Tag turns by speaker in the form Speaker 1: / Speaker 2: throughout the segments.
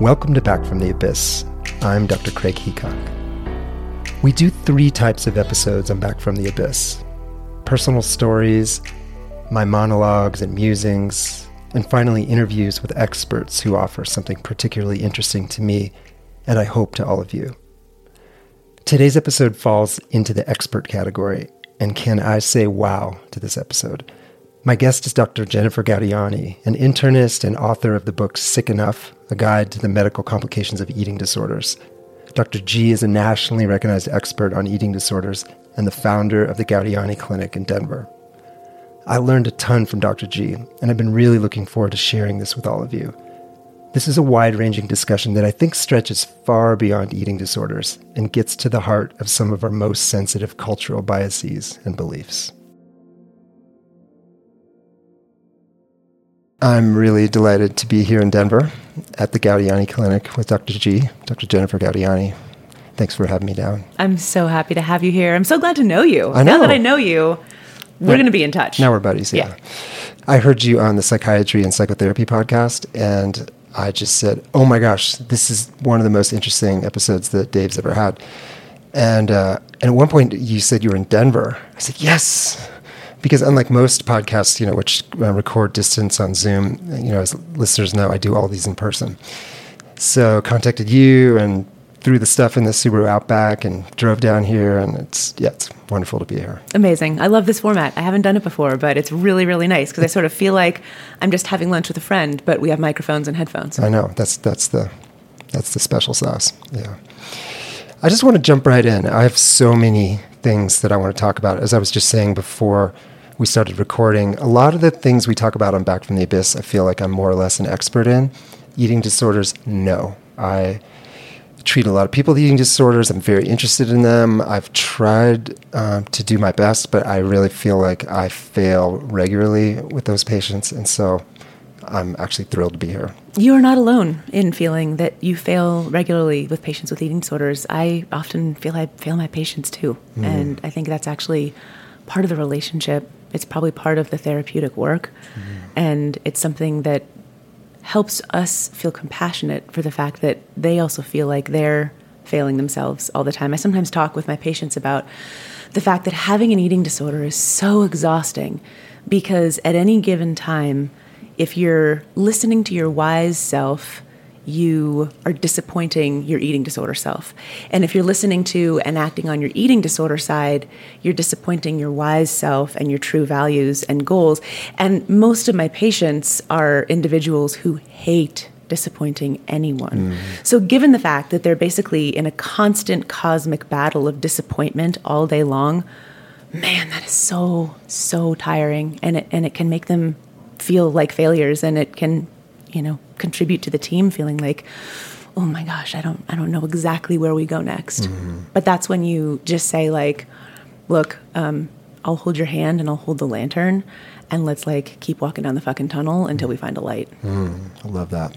Speaker 1: Welcome to Back from the Abyss. I'm Dr. Craig Heacock. We do 3 types of episodes on Back from the Abyss. Personal stories, my monologues and musings, and finally interviews with experts who offer something particularly interesting to me, and I hope to all of you. Today's episode falls into the expert category, and can I say wow to this episode? My guest is Dr. Jennifer Gaudiani, an internist and author of the book Sick Enough, a guide to the medical complications of eating disorders. Dr. G is a nationally recognized expert on eating disorders and the founder of the Gaudiani Clinic in Denver. I learned a ton from Dr. G, and I've been really looking forward to sharing this with all of you. This is a wide-ranging discussion that I think stretches far beyond eating disorders and gets to the heart of some of our most sensitive cultural biases and beliefs. I'm really delighted to be here in Denver at the Gaudiani Clinic with Dr. G, Dr. Jennifer Gaudiani. Thanks for having me down.
Speaker 2: I'm so happy to have you here. I'm so glad to know you.
Speaker 1: I know.
Speaker 2: Now that I know you, we're going to be in touch.
Speaker 1: Now we're buddies, yeah. I heard you on the Psychiatry and Psychotherapy podcast, and I just said, oh my gosh, this is one of the most interesting episodes that Dave's ever had. And at one point you said you were in Denver. I said, yes. Because unlike most podcasts, which record distance on Zoom, as listeners know, I do all these in person. So contacted you and threw the stuff in the Subaru Outback and drove down here, and it's wonderful to be here.
Speaker 2: Amazing. I love this format. I haven't done it before, but it's really, really nice because I sort of feel like I'm just having lunch with a friend, but we have microphones and headphones.
Speaker 1: I know. That's the special sauce. Yeah. I just want to jump right in. I have so many things that I want to talk about. As I was just saying before we started recording, a lot of the things we talk about on Back from the Abyss, I feel like I'm more or less an expert in. Eating disorders, no. I treat a lot of people with eating disorders. I'm very interested in them. I've tried to do my best, but I really feel like I fail regularly with those patients, and so I'm actually thrilled to be here.
Speaker 2: You are not alone in feeling that you fail regularly with patients with eating disorders. I often feel I fail my patients too, and I think that's actually part of the relationship. It's probably part of the therapeutic work, and it's something that helps us feel compassionate for the fact that they also feel like they're failing themselves all the time. I sometimes talk with my patients about the fact that having an eating disorder is so exhausting because at any given time, if you're listening to your wise self, you are disappointing your eating disorder self. And if you're listening to and acting on your eating disorder side, you're disappointing your wise self and your true values and goals. And most of my patients are individuals who hate disappointing anyone. So given the fact that they're basically in a constant cosmic battle of disappointment all day long, man, that is so, so tiring. And it can make them feel like failures, and it can contribute to the team feeling like, oh my gosh, I don't know exactly where we go next. But that's when you just say like, look, I'll hold your hand and I'll hold the lantern, and let's keep walking down the fucking tunnel until we find a light.
Speaker 1: I love that.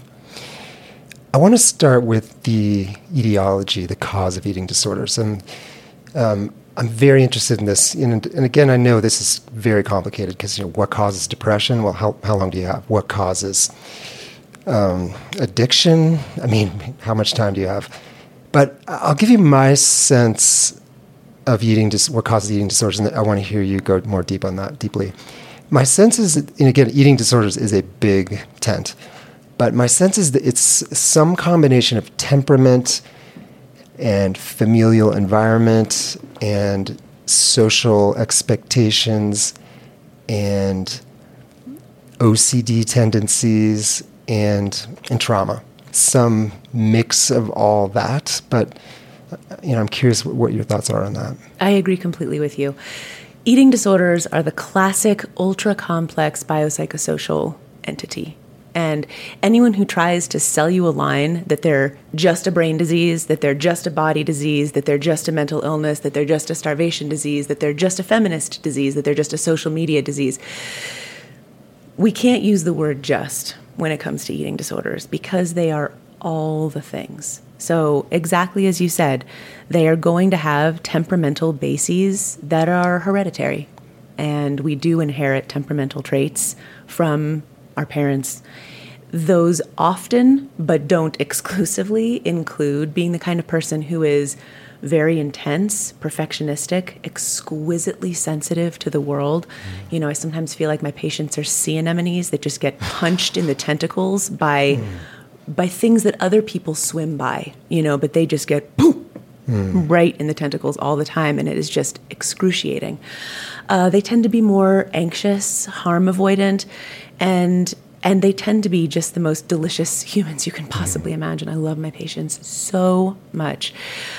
Speaker 1: I want to start with the etiology, the cause of eating disorders. And I'm very interested in this. And again, I know this is very complicated because, what causes depression? Well, how long do you have? What causes addiction? I mean, how much time do you have? But I'll give you my sense of what causes eating disorders, and I want to hear you go more deep on that deeply. My sense is, and again, eating disorders is a big tent, but my sense is that it's some combination of temperament and familial environment and social expectations and OCD tendencies and trauma. Some mix of all that, but I'm curious what your thoughts are on that.
Speaker 2: I agree completely with you. Eating disorders are the classic ultra-complex biopsychosocial entity. And anyone who tries to sell you a line that they're just a brain disease, that they're just a body disease, that they're just a mental illness, that they're just a starvation disease, that they're just a feminist disease, that they're just a social media disease, we can't use the word just when it comes to eating disorders because they are all the things. So exactly as you said, they are going to have temperamental bases that are hereditary. And we do inherit temperamental traits from our parents. those often, but don't exclusively, include being the kind of person who is very intense, perfectionistic, exquisitely sensitive to the world. You know, I sometimes feel like my patients are sea anemones that just get punched in the tentacles by things that other people swim by, you know, but they just get boom, right in the tentacles all the time, and it is just excruciating. They tend to be more anxious, harm avoidant, and they tend to be just the most delicious humans you can possibly imagine. I love my patients so much.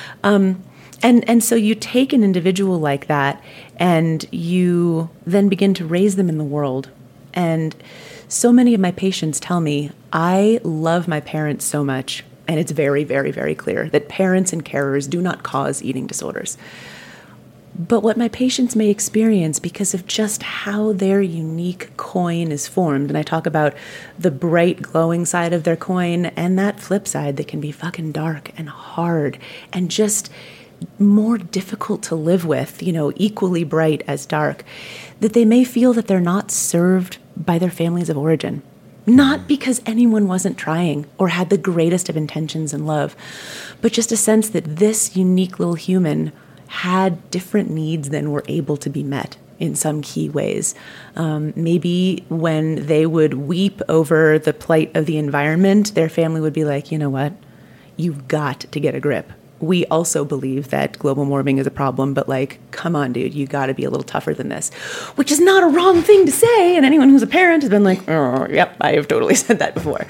Speaker 2: And so you take an individual like that and you then begin to raise them in the world. And so many of my patients tell me, I love my parents so much, and it's very, very, very clear that parents and carers do not cause eating disorders. But what my patients may experience because of just how their unique coin is formed, and I talk about the bright, glowing side of their coin and that flip side that can be fucking dark and hard and just more difficult to live with, you know, equally bright as dark, that they may feel that they're not served by their families of origin. Not because anyone wasn't trying or had the greatest of intentions and love, but just a sense that this unique little human had different needs than were able to be met in some key ways. Maybe when they would weep over the plight of the environment, their family would be like, you know what, you've got to get a grip. We also believe that global warming is a problem, but like, come on, dude, you got to be a little tougher than this, which is not a wrong thing to say. And anyone who's a parent has been like, oh, yep, I have totally said that before.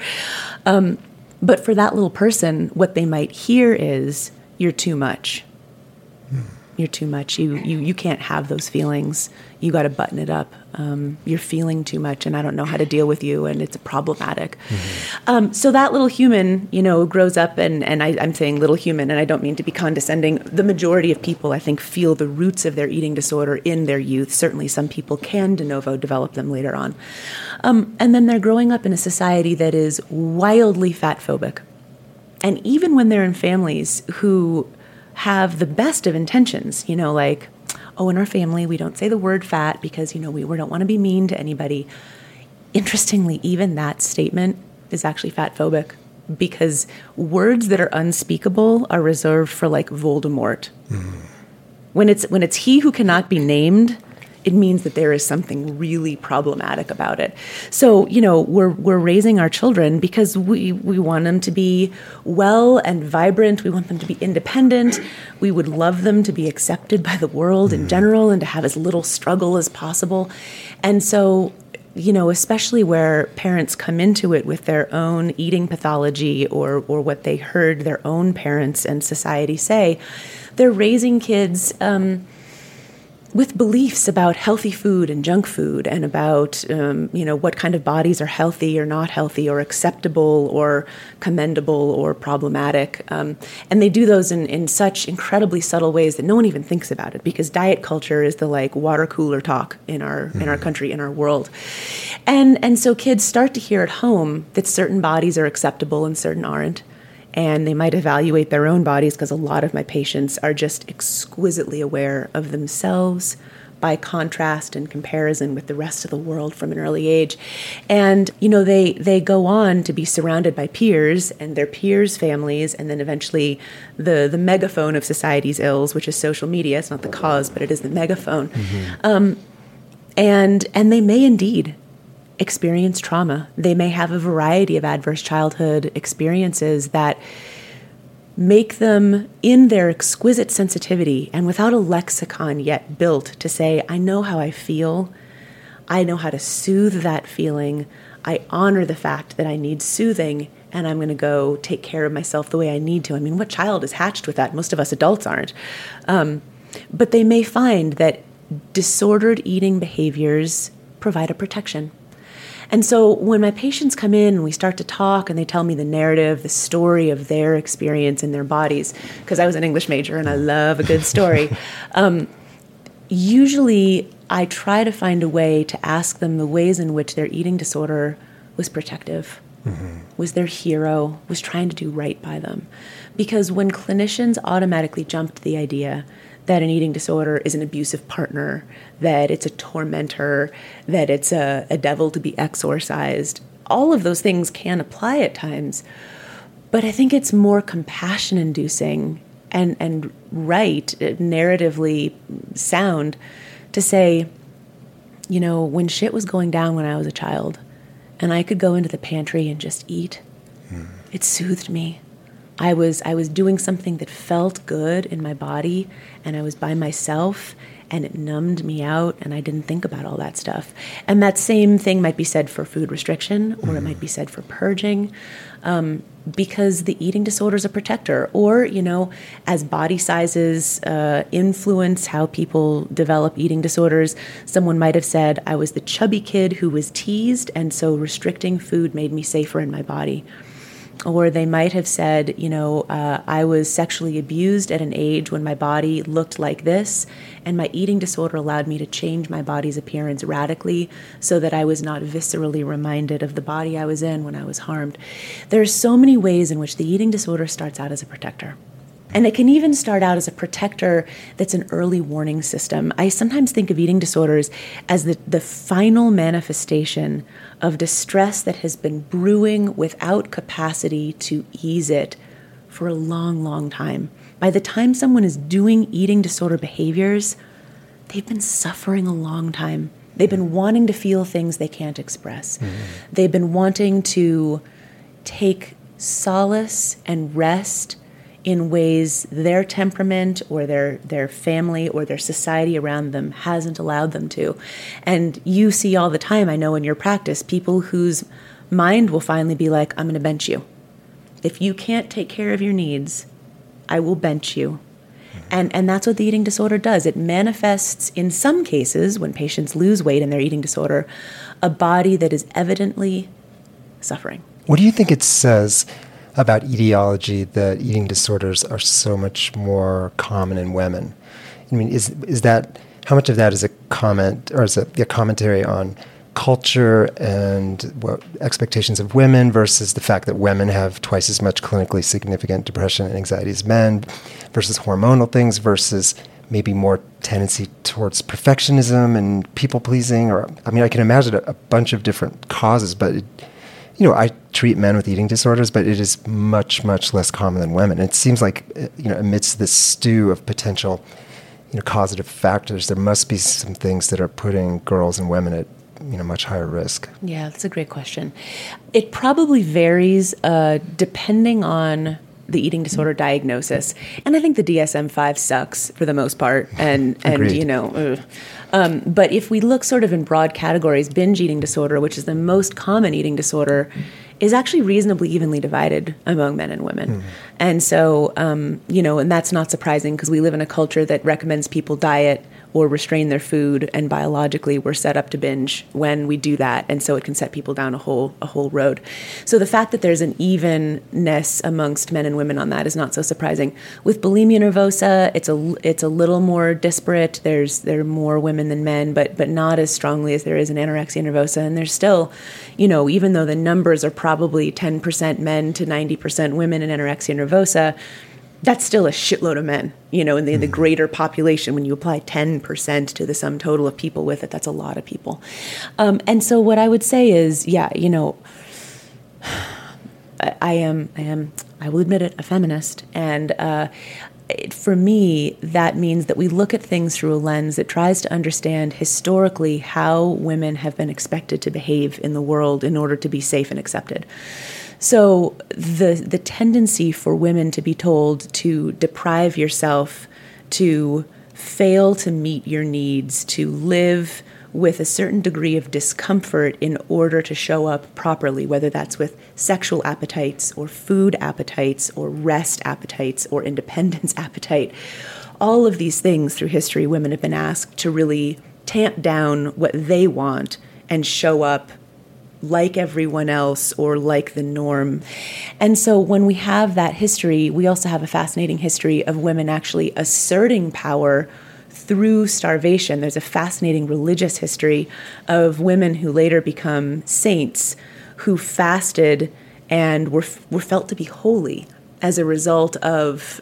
Speaker 2: But for that little person, what they might hear is, you're too much. You're too much. You can't have those feelings. You got to button it up. You're feeling too much, and I don't know how to deal with you, and it's problematic. So that little human, you know, grows up, and I'm saying little human, and I don't mean to be condescending. The majority of people, I think, feel the roots of their eating disorder in their youth. Certainly some people can de novo develop them later on. And then they're growing up in a society that is wildly fat phobic. And even when they're in families who have the best of intentions, you know, like, oh, in our family, we don't say the word fat because, you know, we don't want to be mean to anybody. Interestingly, even that statement is actually fat phobic because words that are unspeakable are reserved for like Voldemort. When it's he who cannot be named, it means that there is something really problematic about it. So, you know, we're raising our children because we want them to be well and vibrant. We want them to be independent. We would love them to be accepted by the world in general and to have as little struggle as possible. And so, you know, especially where parents come into it with their own eating pathology or what they heard their own parents and society say, they're raising kids with beliefs about healthy food and junk food and about, you know, what kind of bodies are healthy or not healthy or acceptable or commendable or problematic. And they do those in such incredibly subtle ways that no one even thinks about it because diet culture is the like water cooler talk in our country, in our world. And so kids start to hear at home that certain bodies are acceptable and certain aren't. And they might evaluate their own bodies because a lot of my patients are just exquisitely aware of themselves by contrast and comparison with the rest of the world from an early age. And, you know, they go on to be surrounded by peers and their peers' families, and then eventually the megaphone of society's ills, which is social media. It's not the cause, but it is the megaphone. And they may indeed experience trauma. They may have a variety of adverse childhood experiences that make them, in their exquisite sensitivity and without a lexicon yet built to say, I know how I feel, I know how to soothe that feeling, I honor the fact that I need soothing, and I'm going to go take care of myself the way I need to. I mean, what child is hatched with that? Most of us adults aren't. But they may find that disordered eating behaviors provide a protection. And so when my patients come in and we start to talk and they tell me the narrative, the story of their experience in their bodies, because I was an English major and I love a good story, usually I try to find a way to ask them the ways in which their eating disorder was protective, was their hero, was trying to do right by them. Because when clinicians automatically jump to the idea that an eating disorder is an abusive partner, that it's a tormentor, that it's a devil to be exorcised, all of those things can apply at times. But I think it's more compassion-inducing and right, narratively sound to say, when shit was going down when I was a child and I could go into the pantry and just eat, it soothed me. I was doing something that felt good in my body, and I was by myself, and it numbed me out, and I didn't think about all that stuff. And that same thing might be said for food restriction, or it might be said for purging, because the eating disorder is a protector. Or, as body sizes influence how people develop eating disorders, someone might have said, I was the chubby kid who was teased, and so restricting food made me safer in my body. Or they might have said, I was sexually abused at an age when my body looked like this, and my eating disorder allowed me to change my body's appearance radically so that I was not viscerally reminded of the body I was in when I was harmed. There are so many ways in which the eating disorder starts out as a protector. And it can even start out as a protector that's an early warning system. I sometimes think of eating disorders as the final manifestation of distress that has been brewing without capacity to ease it for a long, long time. By the time someone is doing eating disorder behaviors, they've been suffering a long time. They've been wanting to feel things they can't express. Mm-hmm. They've been wanting to take solace and rest in ways their temperament or their family or their society around them hasn't allowed them to. And you see all the time, I know in your practice, people whose mind will finally be like, I'm going to bench you. If you can't take care of your needs, I will bench you. And that's what the eating disorder does. It manifests, in some cases, when patients lose weight in their eating disorder, a body that is evidently suffering.
Speaker 1: What do you think it says about etiology that eating disorders are so much more common in women? I mean, is that, how much of that is a comment, or is it a commentary on culture and what expectations of women versus the fact that women have twice as much clinically significant depression and anxiety as men, versus hormonal things, versus maybe more tendency towards perfectionism and people-pleasing? Or, I mean, I can imagine a bunch of different causes, but I treat men with eating disorders, but it is much, much less common than women. It seems like, amidst this stew of potential, causative factors, there must be some things that are putting girls and women at, much higher risk.
Speaker 2: Yeah, that's a great question. It probably varies depending on the eating disorder diagnosis. And I think the DSM-5 sucks for the most part. And but if we look sort of in broad categories, binge eating disorder, which is the most common eating disorder, is actually reasonably evenly divided among men and women. And so, and that's not surprising because we live in a culture that recommends people diet or restrain their food, and biologically we're set up to binge when we do that, and so it can set people down a whole road. So the fact that there's an evenness amongst men and women on that is not so surprising. With bulimia nervosa, it's a little more disparate. There are more women than men, but not as strongly as there is in anorexia nervosa. And there's still, even though the numbers are probably 10% men to 90% women in anorexia nervosa, that's still a shitload of men, in the greater population. When you apply 10% to the sum total of people with it, that's a lot of people. And so what I would say is, I will admit it, a feminist. And for me, that means that we look at things through a lens that tries to understand historically how women have been expected to behave in the world in order to be safe and accepted. So the tendency for women to be told to deprive yourself, to fail to meet your needs, to live with a certain degree of discomfort in order to show up properly, whether that's with sexual appetites or food appetites or rest appetites or independence appetite. All of these things through history, women have been asked to really tamp down what they want and show up like everyone else or like the norm. And so when we have that history, we also have a fascinating history of women actually asserting power through starvation. There's a fascinating religious history of women who later become saints who fasted and were felt to be holy as a result of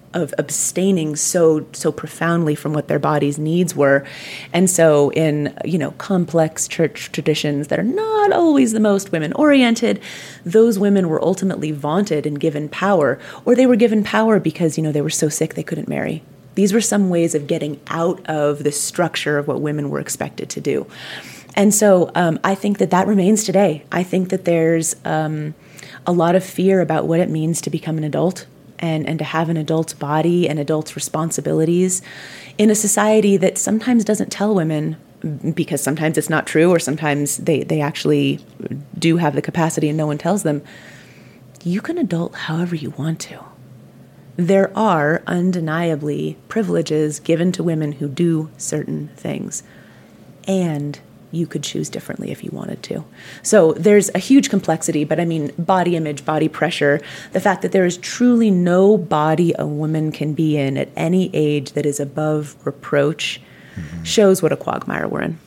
Speaker 2: of abstaining so profoundly from what their body's needs were. And so in, complex church traditions that are not always the most women-oriented, those women were ultimately vaunted and given power, or they were given power because, they were so sick they couldn't marry. These were some ways of getting out of the structure of what women were expected to do. And so I think that remains today. I think that there's a lot of fear about what it means to become an adult and to have an adult's body and adult's responsibilities in a society that sometimes doesn't tell women, because sometimes it's not true, or sometimes they actually do have the capacity and no one tells them, you can adult however you want to. There are undeniably privileges given to women who do certain things, and you could choose differently if you wanted to. So there's a huge complexity, but I mean, body image, body pressure, the fact that there is truly no body a woman can be in at any age that is above reproach shows what a quagmire we're in.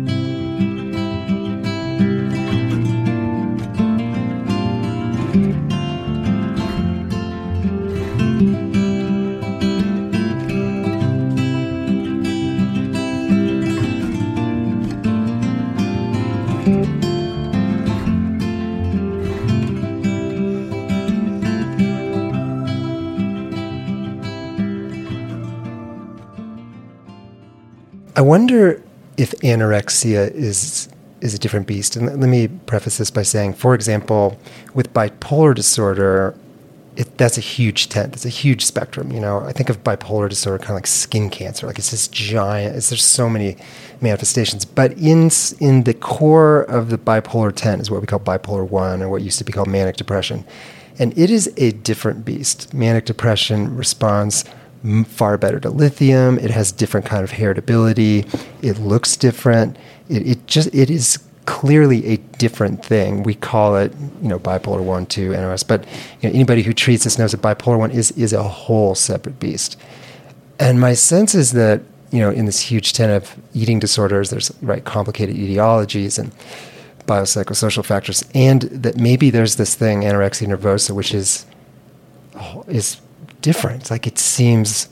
Speaker 1: I wonder if anorexia is a different beast. And let me preface this by saying, for example, with bipolar disorder, that's a huge tent. It's a huge spectrum. I think of bipolar disorder kind of like skin cancer. Like it's this giant. There's so many manifestations. But in the core of the bipolar tent is what we call bipolar 1, or what used to be called manic depression. And it is a different beast. Manic depression responds far better to lithium. It has different kind of heritability. It looks different. It is clearly a different thing. We call it, bipolar 1, 2, NOS. But anybody who treats this knows that bipolar 1 is a whole separate beast. And my sense is that, in this huge tent of eating disorders, there's complicated etiologies and biopsychosocial factors, and that maybe there's this thing, anorexia nervosa, which is different. Like it seems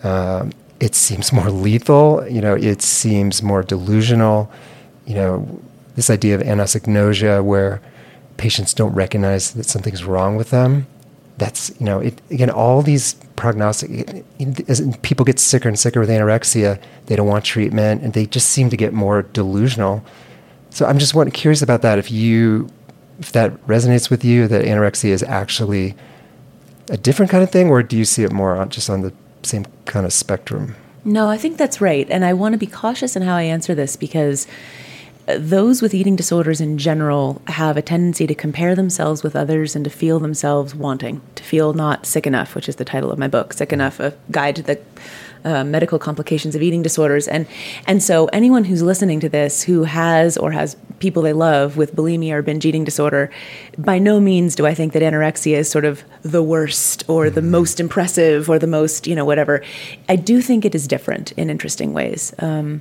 Speaker 1: more lethal. It seems more delusional. This idea of anosognosia, where patients don't recognize that something's wrong with them. That's again, all these prognostic. As people get sicker and sicker with anorexia, they don't want treatment, and they just seem to get more delusional. So I'm just curious about that. If that resonates with you, that anorexia is actually a different kind of thing, or do you see it more just on the same kind of spectrum?
Speaker 2: No, I think that's right. And I want to be cautious in how I answer this, because those with eating disorders in general have a tendency to compare themselves with others and to feel themselves wanting, to feel not sick enough, which is the title of my book, Sick Enough, a guide to the medical complications of eating disorders. And so anyone who's listening to this who has or has people they love with bulimia or binge eating disorder, by no means do I think that anorexia is sort of the worst or the most impressive or the most, whatever. I do think it is different in interesting ways.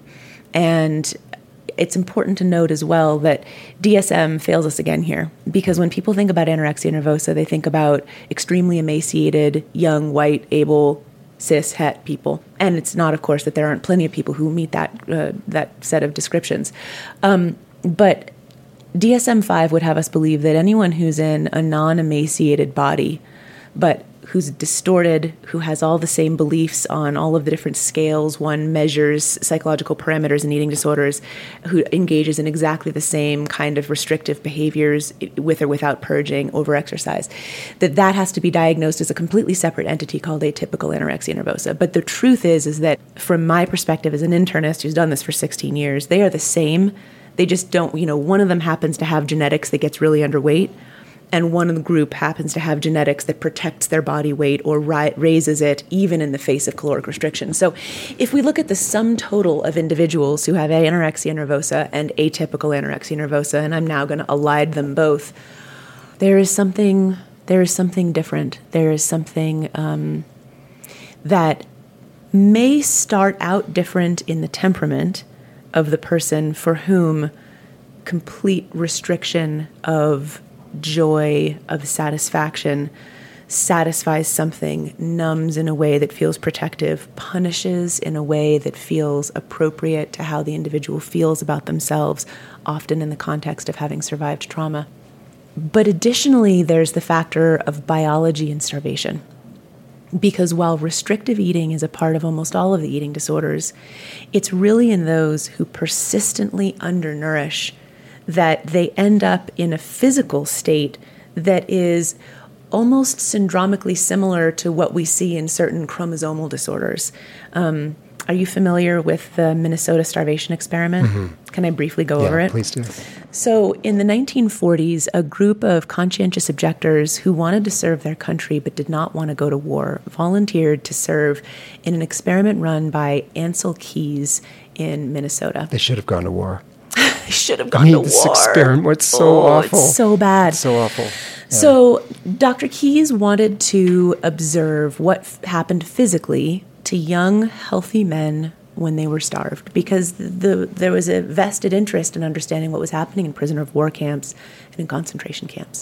Speaker 2: And it's important to note as well that DSM fails us again here, because when people think about anorexia nervosa, they think about extremely emaciated, young, white, able, cis, het people. And it's not, of course, that there aren't plenty of people who meet that set of descriptions. But DSM-5 would have us believe that anyone who's in a non-emaciated body, but who's distorted, who has all the same beliefs on all of the different scales one measures psychological parameters in eating disorders, who engages in exactly the same kind of restrictive behaviors with or without purging, overexercise, that has to be diagnosed as a completely separate entity called atypical anorexia nervosa. But the truth is that from my perspective as an internist who's done this for 16 years, they are the same. They just don't, one of them happens to have genetics that gets really underweight, and one of the group happens to have genetics that protects their body weight or raises it even in the face of caloric restriction. So if we look at the sum total of individuals who have anorexia nervosa and atypical anorexia nervosa, and I'm now going to elide them both, there is something different. There is something that may start out different in the temperament of the person for whom complete restriction of joy, of satisfaction, satisfies something, numbs in a way that feels protective, punishes in a way that feels appropriate to how the individual feels about themselves, often in the context of having survived trauma. But additionally, there's the factor of biology and starvation. Because while restrictive eating is a part of almost all of the eating disorders, it's really in those who persistently undernourish that they end up in a physical state that is almost syndromically similar to what we see in certain chromosomal disorders. Are you familiar with the Minnesota starvation experiment? Mm-hmm. Can I briefly go over it?
Speaker 1: Yeah, please do.
Speaker 2: So in the 1940s, a group of conscientious objectors who wanted to serve their country but did not want to go to war volunteered to serve in an experiment run by Ancel Keys in Minnesota.
Speaker 1: They should have gone to war.
Speaker 2: They should have gone to war.
Speaker 1: This experiment was so awful.
Speaker 2: It's so bad.
Speaker 1: It's so awful. Yeah.
Speaker 2: So Dr. Keys wanted to observe what happened physically to young, healthy men when they were starved, because there was a vested interest in understanding what was happening in prisoner of war camps and in concentration camps.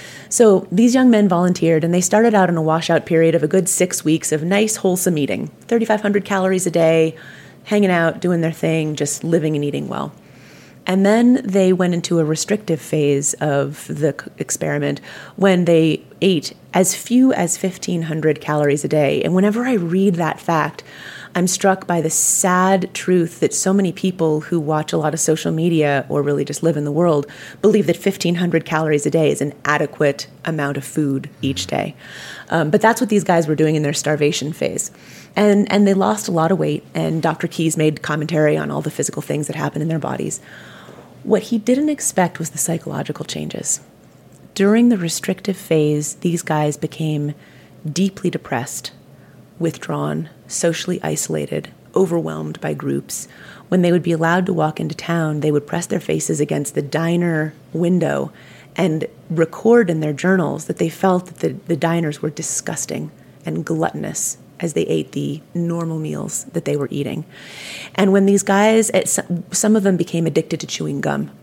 Speaker 2: So these young men volunteered, and they started out in a washout period of a good 6 weeks of nice, wholesome eating, 3,500 calories a day, hanging out, doing their thing, just living and eating well. And then they went into a restrictive phase of the experiment when they ate as few as 1,500 calories a day. And whenever I read that fact, I'm struck by the sad truth that so many people who watch a lot of social media or really just live in the world believe that 1,500 calories a day is an adequate amount of food each day. But that's what these guys were doing in their starvation phase. And they lost a lot of weight, and Dr. Keys made commentary on all the physical things that happen in their bodies. What he didn't expect was the psychological changes. During the restrictive phase, these guys became deeply depressed, withdrawn, socially isolated, overwhelmed by groups. When they would be allowed to walk into town, they would press their faces against the diner window and record in their journals that they felt that the diners were disgusting and gluttonous as they ate the normal meals that they were eating. And when these guys, some of them became addicted to chewing gum,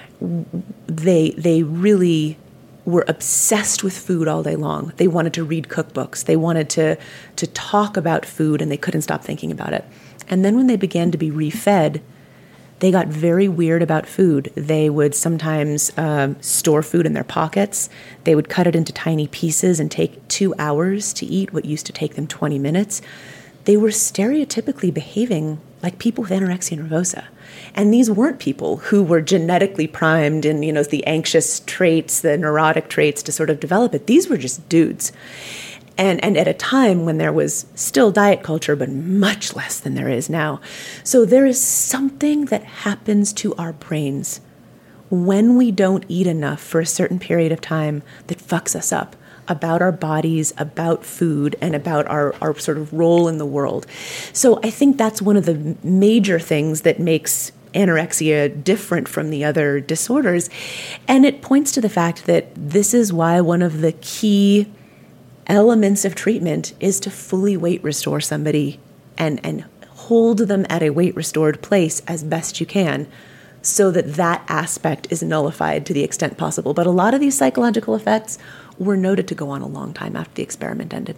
Speaker 2: they really were obsessed with food all day long. They wanted to read cookbooks. They wanted to talk about food, and they couldn't stop thinking about it. And then when they began to be refed, they got very weird about food. They would sometimes store food in their pockets. They would cut it into tiny pieces and take 2 hours to eat what used to take them 20 minutes. They were stereotypically behaving like people with anorexia nervosa. And these weren't people who were genetically primed in, the anxious traits, the neurotic traits to sort of develop it. These were just dudes. And at a time when there was still diet culture, but much less than there is now. So there is something that happens to our brains when we don't eat enough for a certain period of time that fucks us up about our bodies, about food, and about our sort of role in the world. So I think that's one of the major things that makes anorexia different from the other disorders. And it points to the fact that this is why one of the key elements of treatment is to fully weight restore somebody and hold them at a weight restored place as best you can so that that aspect is nullified to the extent possible. But a lot of these psychological effects were noted to go on a long time after the experiment ended.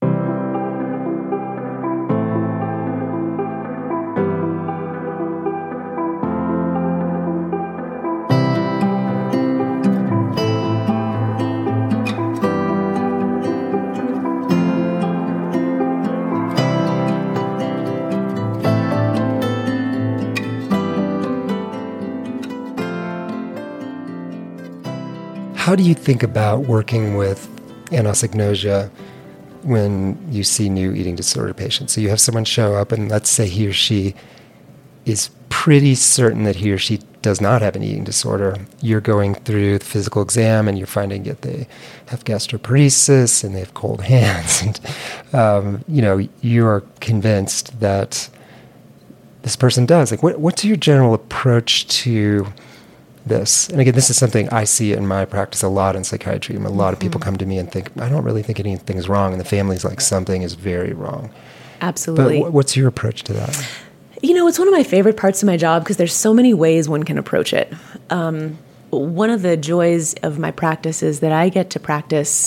Speaker 1: How do you think about working with anosognosia when you see new eating disorder patients? So you have someone show up, and let's say he or she is pretty certain that he or she does not have an eating disorder. You're going through the physical exam, and you're finding that they have gastroparesis, and they have cold hands. And, you're convinced that this person does. Like, what's your general approach to this? And again, this is something I see in my practice a lot in psychiatry. A lot of people come to me and think, I don't really think anything's wrong, and the family's like, something is very wrong.
Speaker 2: Absolutely.
Speaker 1: But what's your approach to that?
Speaker 2: It's one of my favorite parts of my job because there's so many ways one can approach it. One of the joys of my practice is that I get to practice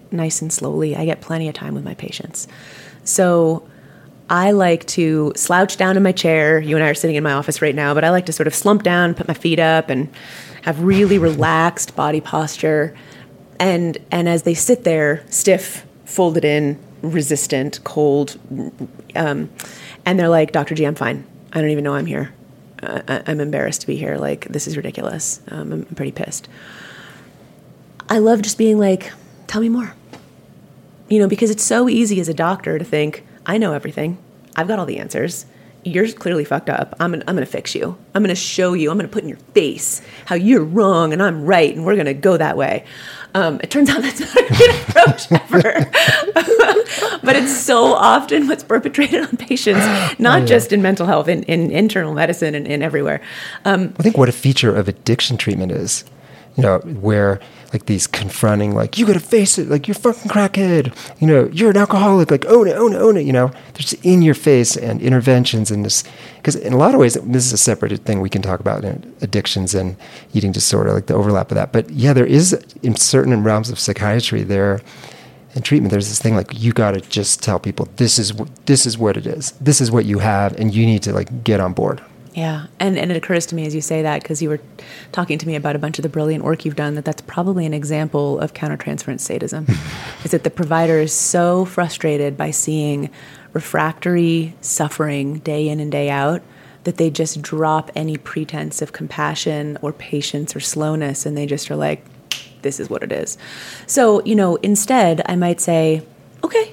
Speaker 2: nice and slowly. I get plenty of time with my patients. So I like to slouch down in my chair. You and I are sitting in my office right now, but I like to sort of slump down, put my feet up, and have really relaxed body posture. And as they sit there, stiff, folded in, resistant, cold, and they're like, Dr. G, I'm fine. I don't even know I'm here. I'm embarrassed to be here. Like, this is ridiculous. I'm pretty pissed. I love just being like, tell me more. Because it's so easy as a doctor to think, I know everything. I've got all the answers. You're clearly fucked up. I'm going to fix you. I'm going to show you. I'm going to put in your face how you're wrong and I'm right, and we're going to go that way. It turns out that's not a good approach ever. But it's so often what's perpetrated on patients, not just in mental health, in internal medicine and everywhere.
Speaker 1: I think what a feature of addiction treatment is, where like these confronting, like, you got to face it, like, you're fucking crackhead, you're an alcoholic, like, own it, there's in your face and interventions and this, because in a lot of ways, this is a separate thing we can talk about, addictions and eating disorder, like the overlap of that. But yeah, there is, in certain realms of psychiatry there and treatment, there's this thing like, you got to just tell people, this is what it is. This is what you have, and you need to like get on board.
Speaker 2: Yeah, and it occurs to me as you say that, because you were talking to me about a bunch of the brilliant work you've done, that's probably an example of countertransference sadism. Is that the provider is so frustrated by seeing refractory suffering day in and day out that they just drop any pretense of compassion or patience or slowness, and they just are like, this is what it is. So, instead, I might say, okay,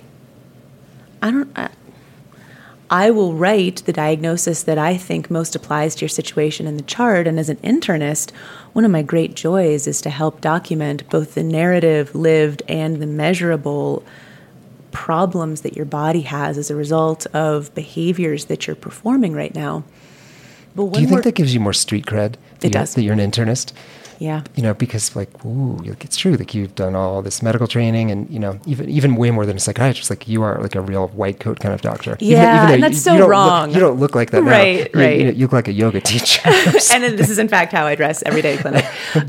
Speaker 2: I will write the diagnosis that I think most applies to your situation in the chart. And as an internist, one of my great joys is to help document both the narrative lived and the measurable problems that your body has as a result of behaviors that you're performing right now. But
Speaker 1: do you think that gives you more street cred?
Speaker 2: It does.
Speaker 1: That you're an internist?
Speaker 2: Yeah.
Speaker 1: Because it's true. Like, you've done all this medical training and, even way more than a psychiatrist, like you are like a real white coat kind of doctor.
Speaker 2: Yeah, and that's so wrong.
Speaker 1: You don't look like that now.
Speaker 2: Right.
Speaker 1: You look like a yoga teacher.
Speaker 2: And this is in fact how I dress every day in clinic.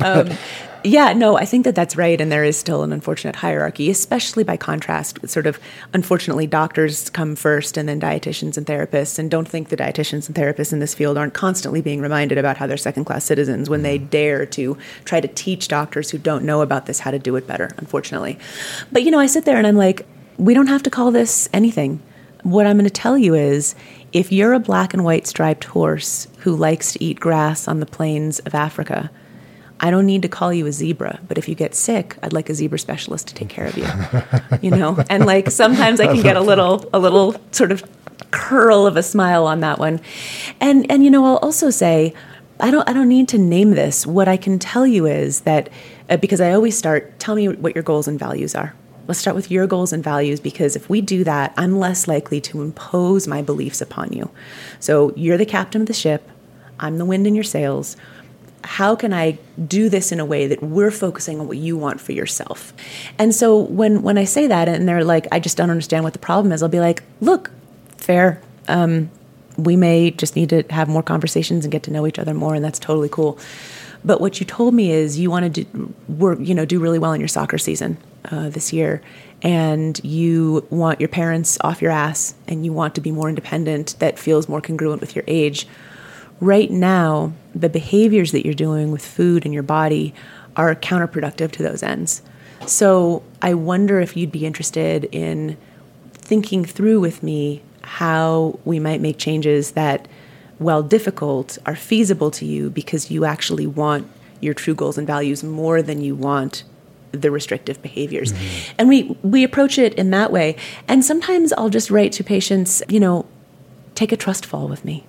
Speaker 2: I think that's right. And there is still an unfortunate hierarchy, especially by contrast with sort of, unfortunately, doctors come first and then dietitians and therapists. And don't think the dietitians and therapists in this field aren't constantly being reminded about how they're second-class citizens when they dare to try to teach doctors who don't know about this how to do it better, unfortunately. But, I sit there and I'm like, we don't have to call this anything. What I'm going to tell you is, if you're a black and white striped horse who likes to eat grass on the plains of Africa, I don't need to call you a zebra, but if you get sick, I'd like a zebra specialist to take care of you, and like sometimes I can get a little sort of curl of a smile on that one. And I'll also say, I don't need to name this. What I can tell you is that, because I always start, tell me what your goals and values are. Let's start with your goals and values, because if we do that, I'm less likely to impose my beliefs upon you. So you're the captain of the ship. I'm the wind in your sails. How can I do this in a way that we're focusing on what you want for yourself? And so when I say that and they're like, I just don't understand what the problem is, I'll be like, look, fair. We may just need to have more conversations and get to know each other more, and that's totally cool. But what you told me is you want to do really well in your soccer season this year, and you want your parents off your ass, and you want to be more independent that feels more congruent with your age. Right now, the behaviors that you're doing with food and your body are counterproductive to those ends. So I wonder if you'd be interested in thinking through with me how we might make changes that, while difficult, are feasible to you because you actually want your true goals and values more than you want the restrictive behaviors. Mm-hmm. And we approach it in that way. And sometimes I'll just write to patients, take a trust fall with me.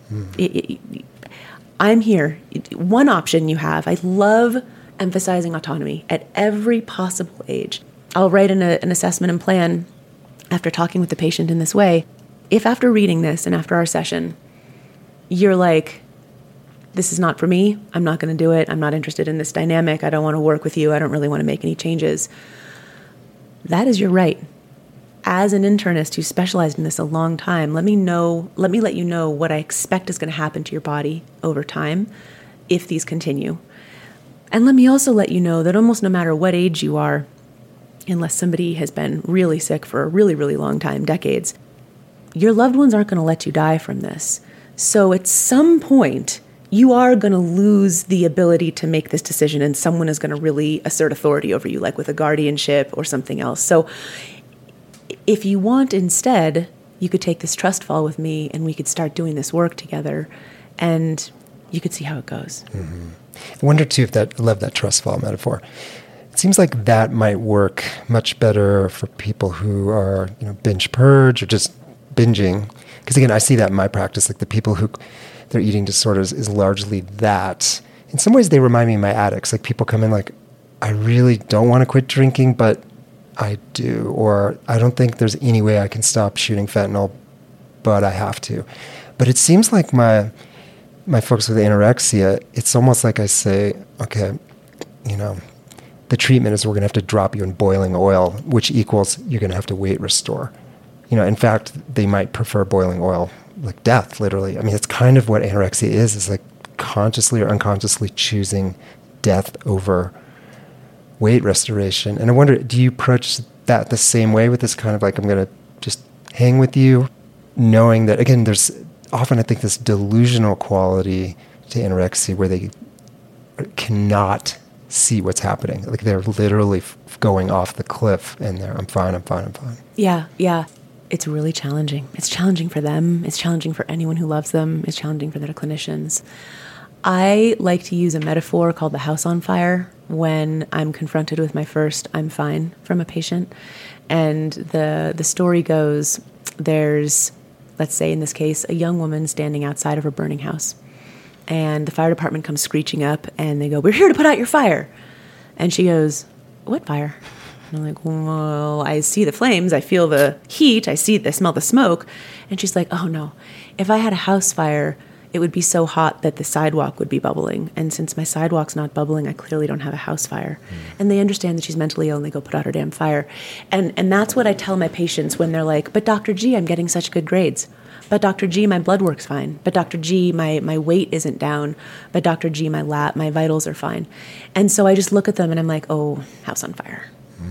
Speaker 2: I'm here. One option you have, I love emphasizing autonomy at every possible age. I'll write an assessment and plan after talking with the patient in this way. If after reading this and after our session, you're like, this is not for me, I'm not going to do it, I'm not interested in this dynamic, I don't want to work with you, I don't really want to make any changes, that is your right. As an internist who specialized in this a long time, let me let you know what I expect is going to happen to your body over time if these continue. And let me also let you know that almost no matter what age you are, unless somebody has been really sick for a really, really long time, decades, your loved ones aren't going to let you die from this. So at some point, you are going to lose the ability to make this decision, and someone is going to really assert authority over you, like with a guardianship or something else. So if you want instead, you could take this trust fall with me and we could start doing this work together, and you could see how it goes.
Speaker 1: Mm-hmm. I wonder too I love that trust fall metaphor. It seems like that might work much better for people who are, binge purge or just binging. Because again, I see that in my practice, like the people who their eating disorders is largely that. In some ways, they remind me of my addicts. Like people come in like, I really don't want to quit drinking, but I do. Or I don't think there's any way I can stop shooting fentanyl, but I have to. But it seems like my folks with anorexia, it's almost like I say, okay, the treatment is we're going to have to drop you in boiling oil, which equals you're going to have to weight restore. In fact, they might prefer boiling oil, like death, literally. I mean, it's kind of what anorexia is like consciously or unconsciously choosing death over weight restoration. And I wonder, do you approach that the same way with this kind of like, I'm going to just hang with you, knowing that, again, there's often, I think, this delusional quality to anorexia where they cannot see what's happening. Like they're literally going off the cliff and I'm fine.
Speaker 2: Yeah. It's really challenging. It's challenging for them. It's challenging for anyone who loves them. It's challenging for their clinicians. I like to use a metaphor called the house on fire when I'm confronted with my first I'm fine from a patient. And the story goes, there's, let's say in this case, a young woman standing outside of her burning house. And the fire department comes screeching up and they go, "We're here to put out your fire." And she goes, "What fire?" And I'm like, "Well, I see the flames. I feel the heat. I smell the smoke." And she's like, "Oh no, if I had a house fire, it would be so hot that the sidewalk would be bubbling. And since my sidewalk's not bubbling, I clearly don't have a house fire." And they understand that she's mentally ill and they go put out her damn fire. And that's what I tell my patients when they're like, "But Dr. G, I'm getting such good grades. But Dr. G, my blood work's fine. But Dr. G, my weight isn't down. But Dr. G, my vitals are fine." And so I just look at them and I'm like, "Oh, house on fire."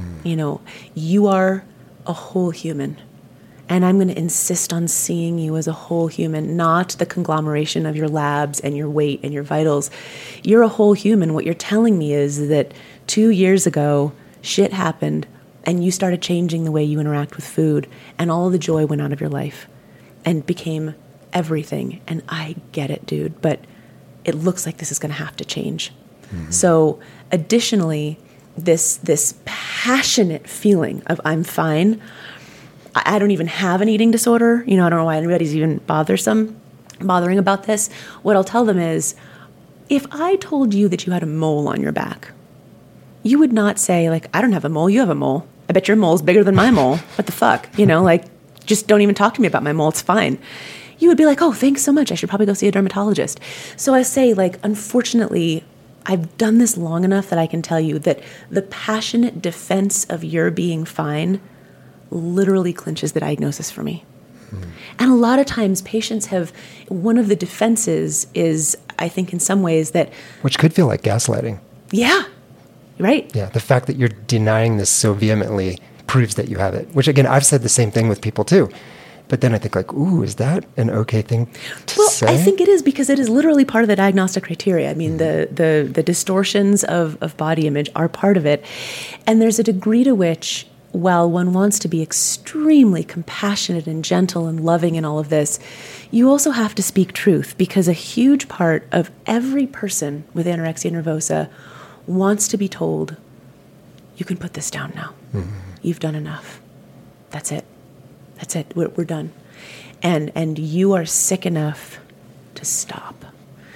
Speaker 2: You are a whole human. And I'm going to insist on seeing you as a whole human, not the conglomeration of your labs and your weight and your vitals. You're a whole human. What you're telling me is that 2 years ago, shit happened and you started changing the way you interact with food, and all of the joy went out of your life and became everything. And I get it, dude, but it looks like this is going to have to change. Mm-hmm. So additionally, this passionate feeling of I'm fine. I don't even have an eating disorder. I don't know why anybody's even bothering about this. What I'll tell them is, if I told you that you had a mole on your back, you would not say, like, "I don't have a mole, you have a mole. I bet your mole's bigger than my mole. What the fuck?" Just don't even talk to me about my mole. It's fine. You would be like, "Oh, thanks so much. I should probably go see a dermatologist." So I say, unfortunately, I've done this long enough that I can tell you that the passionate defense of your being fine literally clinches the diagnosis for me. Mm-hmm. And a lot of times patients have, one of the defenses is, I think in some ways that...
Speaker 1: Which could feel like gaslighting.
Speaker 2: Yeah, right?
Speaker 1: Yeah, the fact that you're denying this so vehemently proves that you have it. Which again, I've said the same thing with people too. But then I think ooh, is that an okay thing to say?
Speaker 2: Well, I think it is, because it is literally part of the diagnostic criteria. I mean, the distortions of body image are part of it. And there's a degree to which, while one wants to be extremely compassionate and gentle and loving and all of this, you also have to speak truth, because a huge part of every person with anorexia nervosa wants to be told, "You can put this down now. Mm-hmm. You've done enough. That's it. That's it. We're done." And you are sick enough to stop.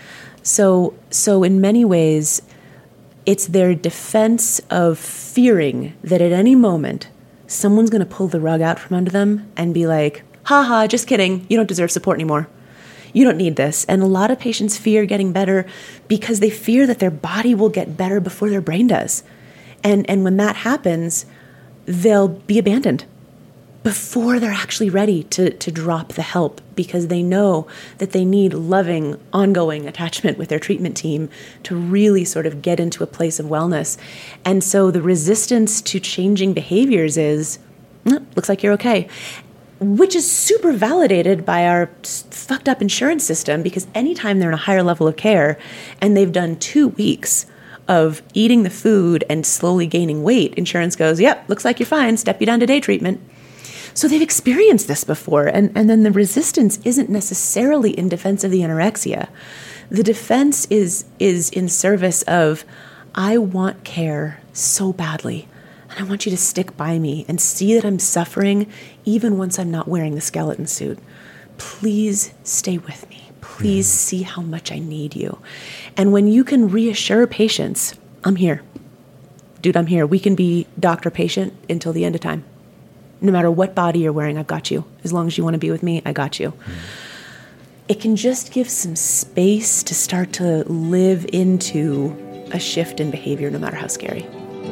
Speaker 2: So in many ways, it's their defense of fearing that at any moment, someone's going to pull the rug out from under them and be like, "Ha, just kidding. You don't deserve support anymore. You don't need this." And a lot of patients fear getting better because they fear that their body will get better before their brain does. And when that happens, they'll be abandoned. before they're actually ready to drop the help, because they know that they need loving, ongoing attachment with their treatment team to really sort of get into a place of wellness. And so the resistance to changing behaviors is, looks like you're okay, which is super validated by our fucked up insurance system, because anytime they're in a higher level of care and they've done 2 weeks of eating the food and slowly gaining weight, insurance goes, yep, looks like you're fine, step you down to day treatment. So they've experienced this before, and then the resistance isn't necessarily in defense of the anorexia. The defense is in service of, I want care so badly, and I want you to stick by me and see that I'm suffering even once I'm not wearing the skeleton suit. Please stay with me. Please see how much I need you. And when you can reassure patients, I'm here. Dude, I'm here. We can be doctor-patient until the end of time. No matter what body you're wearing, I've got you. As long as you want to be with me, I got you. It can just give some space to start to live into a shift in behavior, no matter how scary.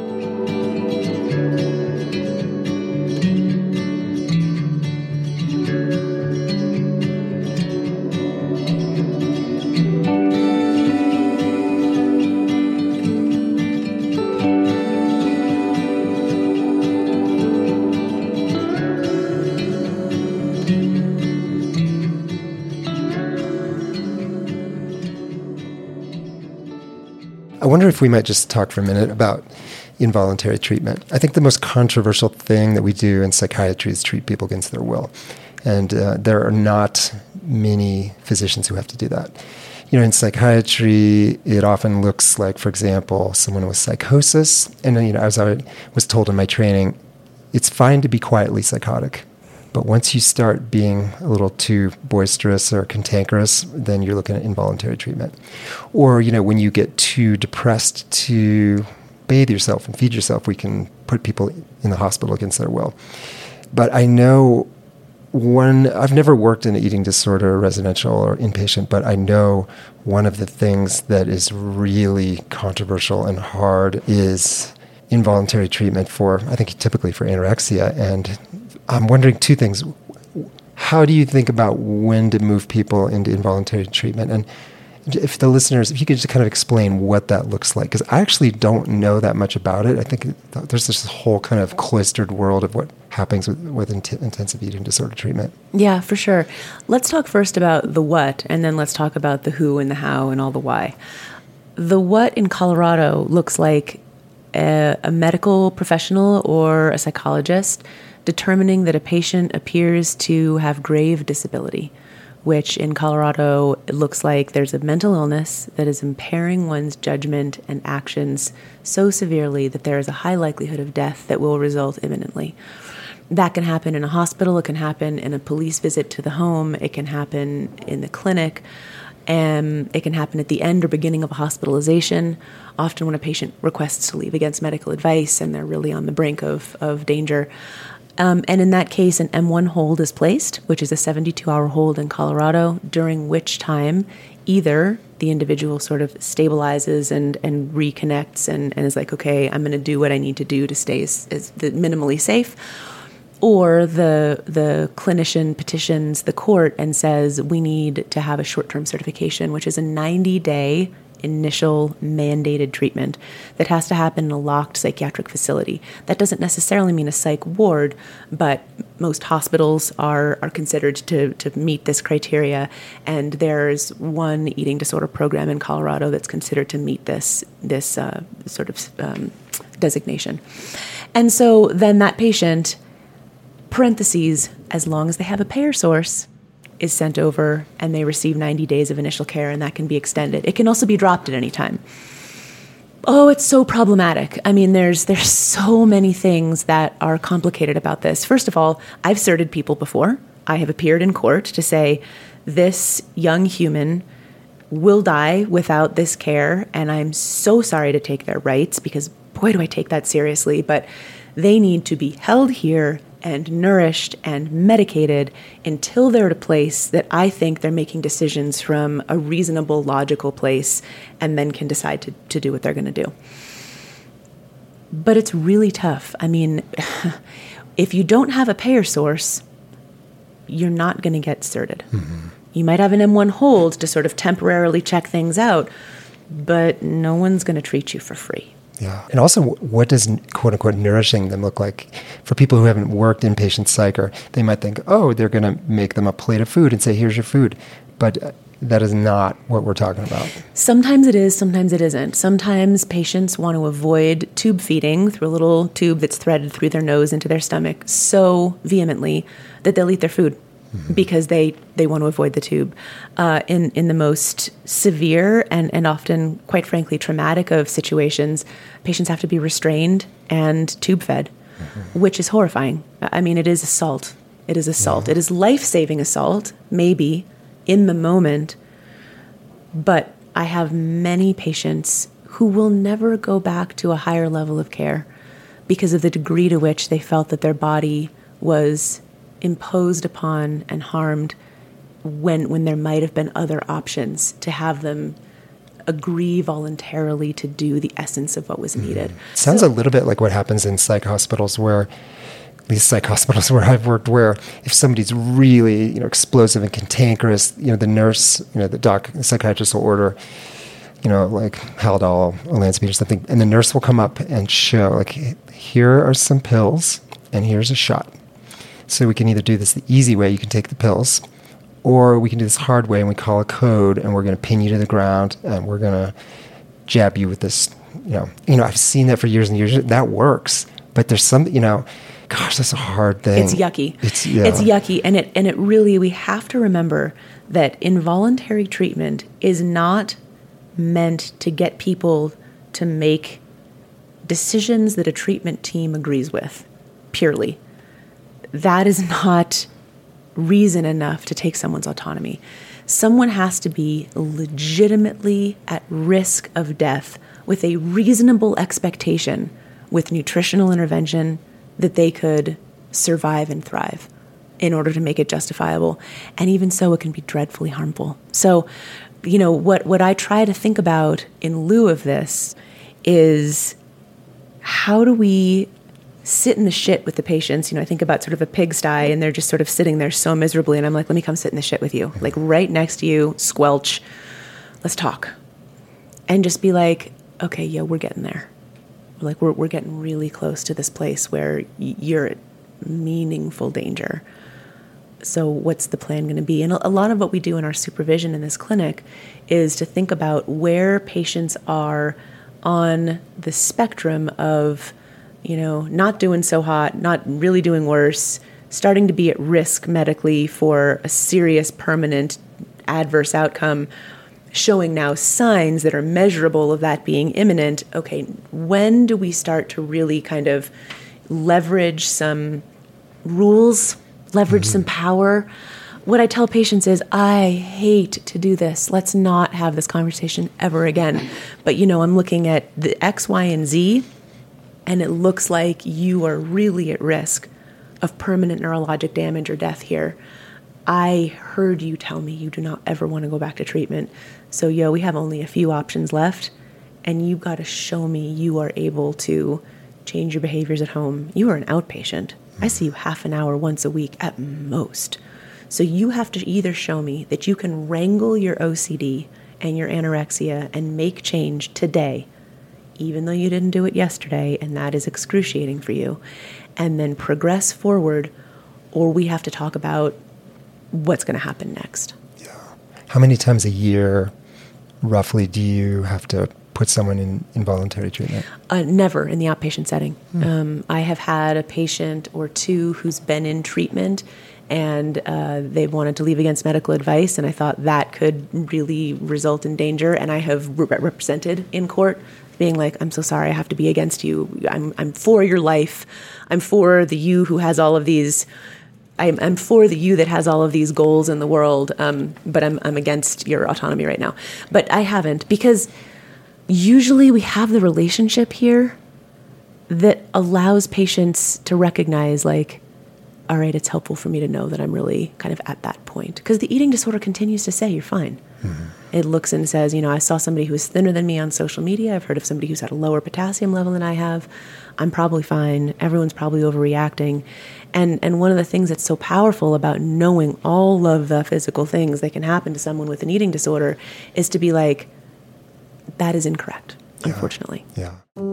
Speaker 1: I wonder if we might just talk for a minute about involuntary treatment. I think the most controversial thing that we do in psychiatry is treat people against their will. And there are not many physicians who have to do that. You know, in psychiatry, it often looks like, for example, someone with psychosis. And, you know, as I was told in my training, it's fine to be quietly psychotic. But once you start being a little too boisterous or cantankerous, then you're looking at involuntary treatment. Or, you know, when you get too depressed to bathe yourself and feed yourself, we can put people in the hospital against their will. But I know I've never worked in an eating disorder, residential or inpatient, but I know one of the things that is really controversial and hard is involuntary treatment for, I think typically for anorexia. And I'm wondering 2 things. How do you think about when to move people into involuntary treatment? And if the listeners, if you could just kind of explain what that looks like, because I actually don't know that much about it. I think there's this whole kind of cloistered world of what happens with intensive eating disorder treatment.
Speaker 2: Yeah, for sure. Let's talk first about the what, and then let's talk about the who and the how and all the why. The what in Colorado looks like a medical professional or a psychologist determining that a patient appears to have grave disability, which in Colorado, it looks like there's a mental illness that is impairing one's judgment and actions so severely that there is a high likelihood of death that will result imminently. That can happen in a hospital, it can happen in a police visit to the home, it can happen in the clinic, and it can happen at the end or beginning of a hospitalization, often when a patient requests to leave against medical advice and they're really on the brink of danger. And in that case, an M1 hold is placed, which is a 72-hour hold in Colorado, during which time either the individual sort of stabilizes and reconnects and is like, okay, I'm going to do what I need to do to stay as minimally safe, or the clinician petitions the court and says, we need to have a short-term certification, which is a 90-day initial mandated treatment that has to happen in a locked psychiatric facility. That doesn't necessarily mean a psych ward, but most hospitals are considered to meet this criteria, and there's one eating disorder program in Colorado that's considered to meet this sort of designation. And so then that patient, parentheses, as long as they have a payer source, is sent over and they receive 90 days of initial care, and that can be extended. It can also be dropped at any time. Oh, it's so problematic. I mean, there's so many things that are complicated about this. First of all, I've certed people before. I have appeared in court to say, this young human will die without this care, and I'm so sorry to take their rights, because boy, do I take that seriously, but they need to be held here and nourished and medicated until they're at a place that I think they're making decisions from a reasonable, logical place, and then can decide to do what they're going to do. But it's really tough. I mean, If you don't have a payer source, you're not going to get certed. You might have an M1 hold to sort of temporarily check things out, but no one's going to treat you for free.
Speaker 1: Yeah. And also, what does quote unquote nourishing them look like? For people who haven't worked in patient psych, or they might think, oh, they're going to make them a plate of food and say, here's your food. But that is not what we're talking about.
Speaker 2: Sometimes it is, sometimes it isn't. Sometimes patients want to avoid tube feeding through a little tube that's threaded through their nose into their stomach so vehemently that they'll eat their food because they want to avoid the tube. In the most severe and often, quite frankly, traumatic of situations, patients have to be restrained and tube fed, which is horrifying. I mean, it is assault. It is assault. It is life-saving assault, maybe, in the moment. But I have many patients who will never go back to a higher level of care because of the degree to which they felt that their body was imposed upon and harmed when there might have been other options to have them agree voluntarily to do the essence of what was needed.
Speaker 1: Sounds a little bit like what happens in psych hospitals where, at least psych hospitals where I've worked, where if somebody's really, explosive and cantankerous, the nurse, the psychiatrist will order, like Haldol, olanzapine or something, and the nurse will come up and show, like, here are some pills and here's a shot. So we can either do this the easy way, you can take the pills, or we can do this hard way and we call a code and we're going to pin you to the ground and we're going to jab you with this, I've seen that for years and years. That works. But there's some, gosh, that's a hard thing.
Speaker 2: It's yucky. It's yucky. And it really, we have to remember that involuntary treatment is not meant to get people to make decisions that a treatment team agrees with, purely. That is not reason enough to take someone's autonomy. Someone has to be legitimately at risk of death with a reasonable expectation with nutritional intervention that they could survive and thrive in order to make it justifiable. And even so, it can be dreadfully harmful. So, what I try to think about in lieu of this is, how do we sit in the shit with the patients? I think about sort of a pigsty and they're just sort of sitting there so miserably. And I'm like, let me come sit in the shit with you. Like right next to you, squelch, let's talk. And just be like, okay, yeah, we're getting there. Like we're getting really close to this place where you're at meaningful danger. So what's the plan going to be? And a lot of what we do in our supervision in this clinic is to think about where patients are on the spectrum of, not doing so hot, not really doing worse, starting to be at risk medically for a serious, permanent, adverse outcome, showing now signs that are measurable of that being imminent. Okay, when do we start to really kind of leverage some rules, leverage some power? What I tell patients is, I hate to do this. Let's not have this conversation ever again. But, I'm looking at the X, Y, and Z, and it looks like you are really at risk of permanent neurologic damage or death here. I heard you tell me you do not ever want to go back to treatment. So, we have only a few options left, and you got to show me you are able to change your behaviors at home. You are an outpatient. I see you half an hour once a week at most. So you have to either show me that you can wrangle your OCD and your anorexia and make change today, even though you didn't do it yesterday, and that is excruciating for you, and then progress forward, or we have to talk about what's going to happen next.
Speaker 1: Yeah. How many times a year, roughly, do you have to put someone in involuntary treatment?
Speaker 2: Never in the outpatient setting. I have had a patient or two who's been in treatment and they wanted to leave against medical advice, and I thought that could really result in danger, and I have represented in court, being like, I'm so sorry, I have to be against you. I'm for your life. I'm for the you who has all of these. I'm for the you that has all of these goals in the world, but I'm against your autonomy right now. But I haven't, because usually we have the relationship here that allows patients to recognize, like, all right, it's helpful for me to know that I'm really kind of at that point. Because the eating disorder continues to say, you're fine. It looks and says, I saw somebody who's thinner than me on social media. I've heard of somebody who's had a lower potassium level than I have. I'm probably fine. Everyone's probably overreacting. And one of the things that's so powerful about knowing all of the physical things that can happen to someone with an eating disorder is to be like, that is incorrect, unfortunately.
Speaker 1: Yeah.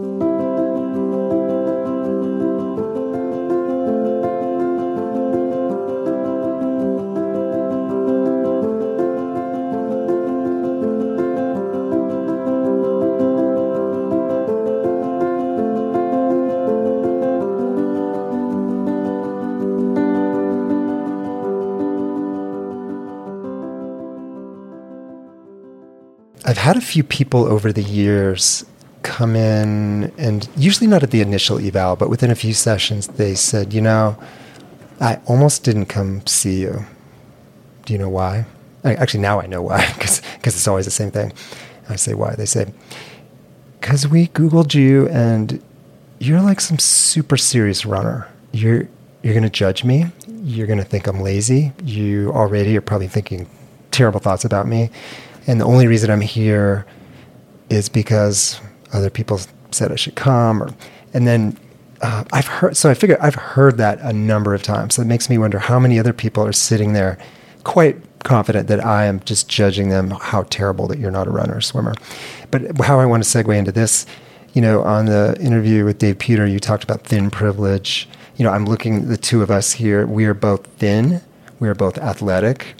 Speaker 1: I've had a few people over the years come in, and usually not at the initial eval, but within a few sessions, they said, I almost didn't come see you. Do you know why? Actually, now I know why, because it's always the same thing. I say, why? They say, because we Googled you, and you're like some super serious runner. You're going to judge me. You're going to think I'm lazy. You already are probably thinking terrible thoughts about me. And the only reason I'm here is because other people said I should come. And then I figure I've heard that a number of times. So it makes me wonder how many other people are sitting there quite confident that I am just judging them, how terrible that you're not a runner or swimmer. But how I want to segue into this, on the interview with Dave Peter, you talked about thin privilege. I'm looking at the two of us here. We are both thin. We are both athletic.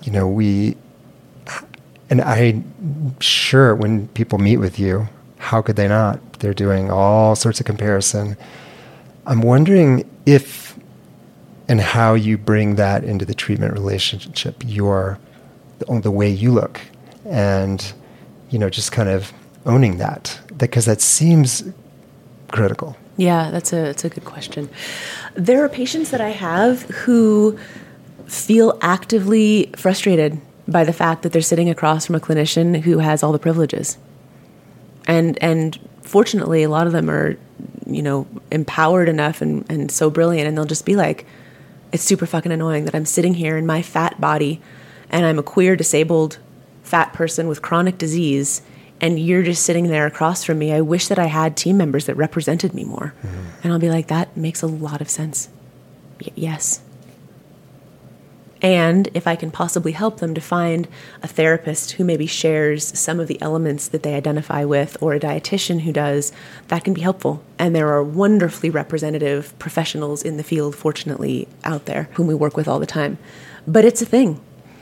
Speaker 1: And I'm sure when people meet with you, how could they not? They're doing all sorts of comparison. I'm wondering if and how you bring that into the treatment relationship, the way you look, and, just kind of owning that, because that seems critical.
Speaker 2: Yeah, that's a good question. There are patients that I have who feel actively frustrated by the fact that they're sitting across from a clinician who has all the privileges. And fortunately, a lot of them are, empowered enough and so brilliant, and they'll just be like, it's super fucking annoying that I'm sitting here in my fat body, and I'm a queer, disabled, fat person with chronic disease, and you're just sitting there across from me. I wish that I had team members that represented me more. Mm-hmm. And I'll be like, that makes a lot of sense. Yes. And if I can possibly help them to find a therapist who maybe shares some of the elements that they identify with, or a dietitian who does, that can be helpful. And there are wonderfully representative professionals in the field, fortunately, out there, whom we work with all the time. But it's a thing.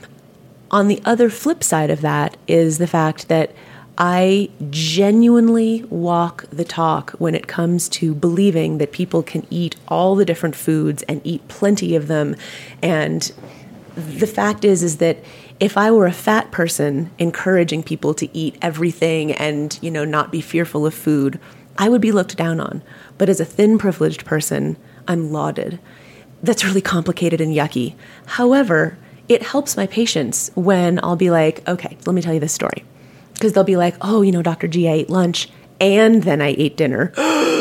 Speaker 2: On the other flip side of that is the fact that I genuinely walk the talk when it comes to believing that people can eat all the different foods and eat plenty of them. And the fact is that if I were a fat person encouraging people to eat everything and, not be fearful of food, I would be looked down on. But as a thin, privileged person, I'm lauded. That's really complicated and yucky. However, it helps my patients when I'll be like, okay, let me tell you this story. Because they'll be like, oh, Dr. G, I ate lunch and then I ate dinner.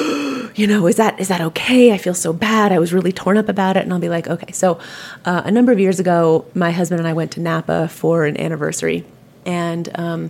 Speaker 2: Is that okay? I feel so bad. I was really torn up about it. And I'll be like, okay. So a number of years ago, my husband and I went to Napa for an anniversary. And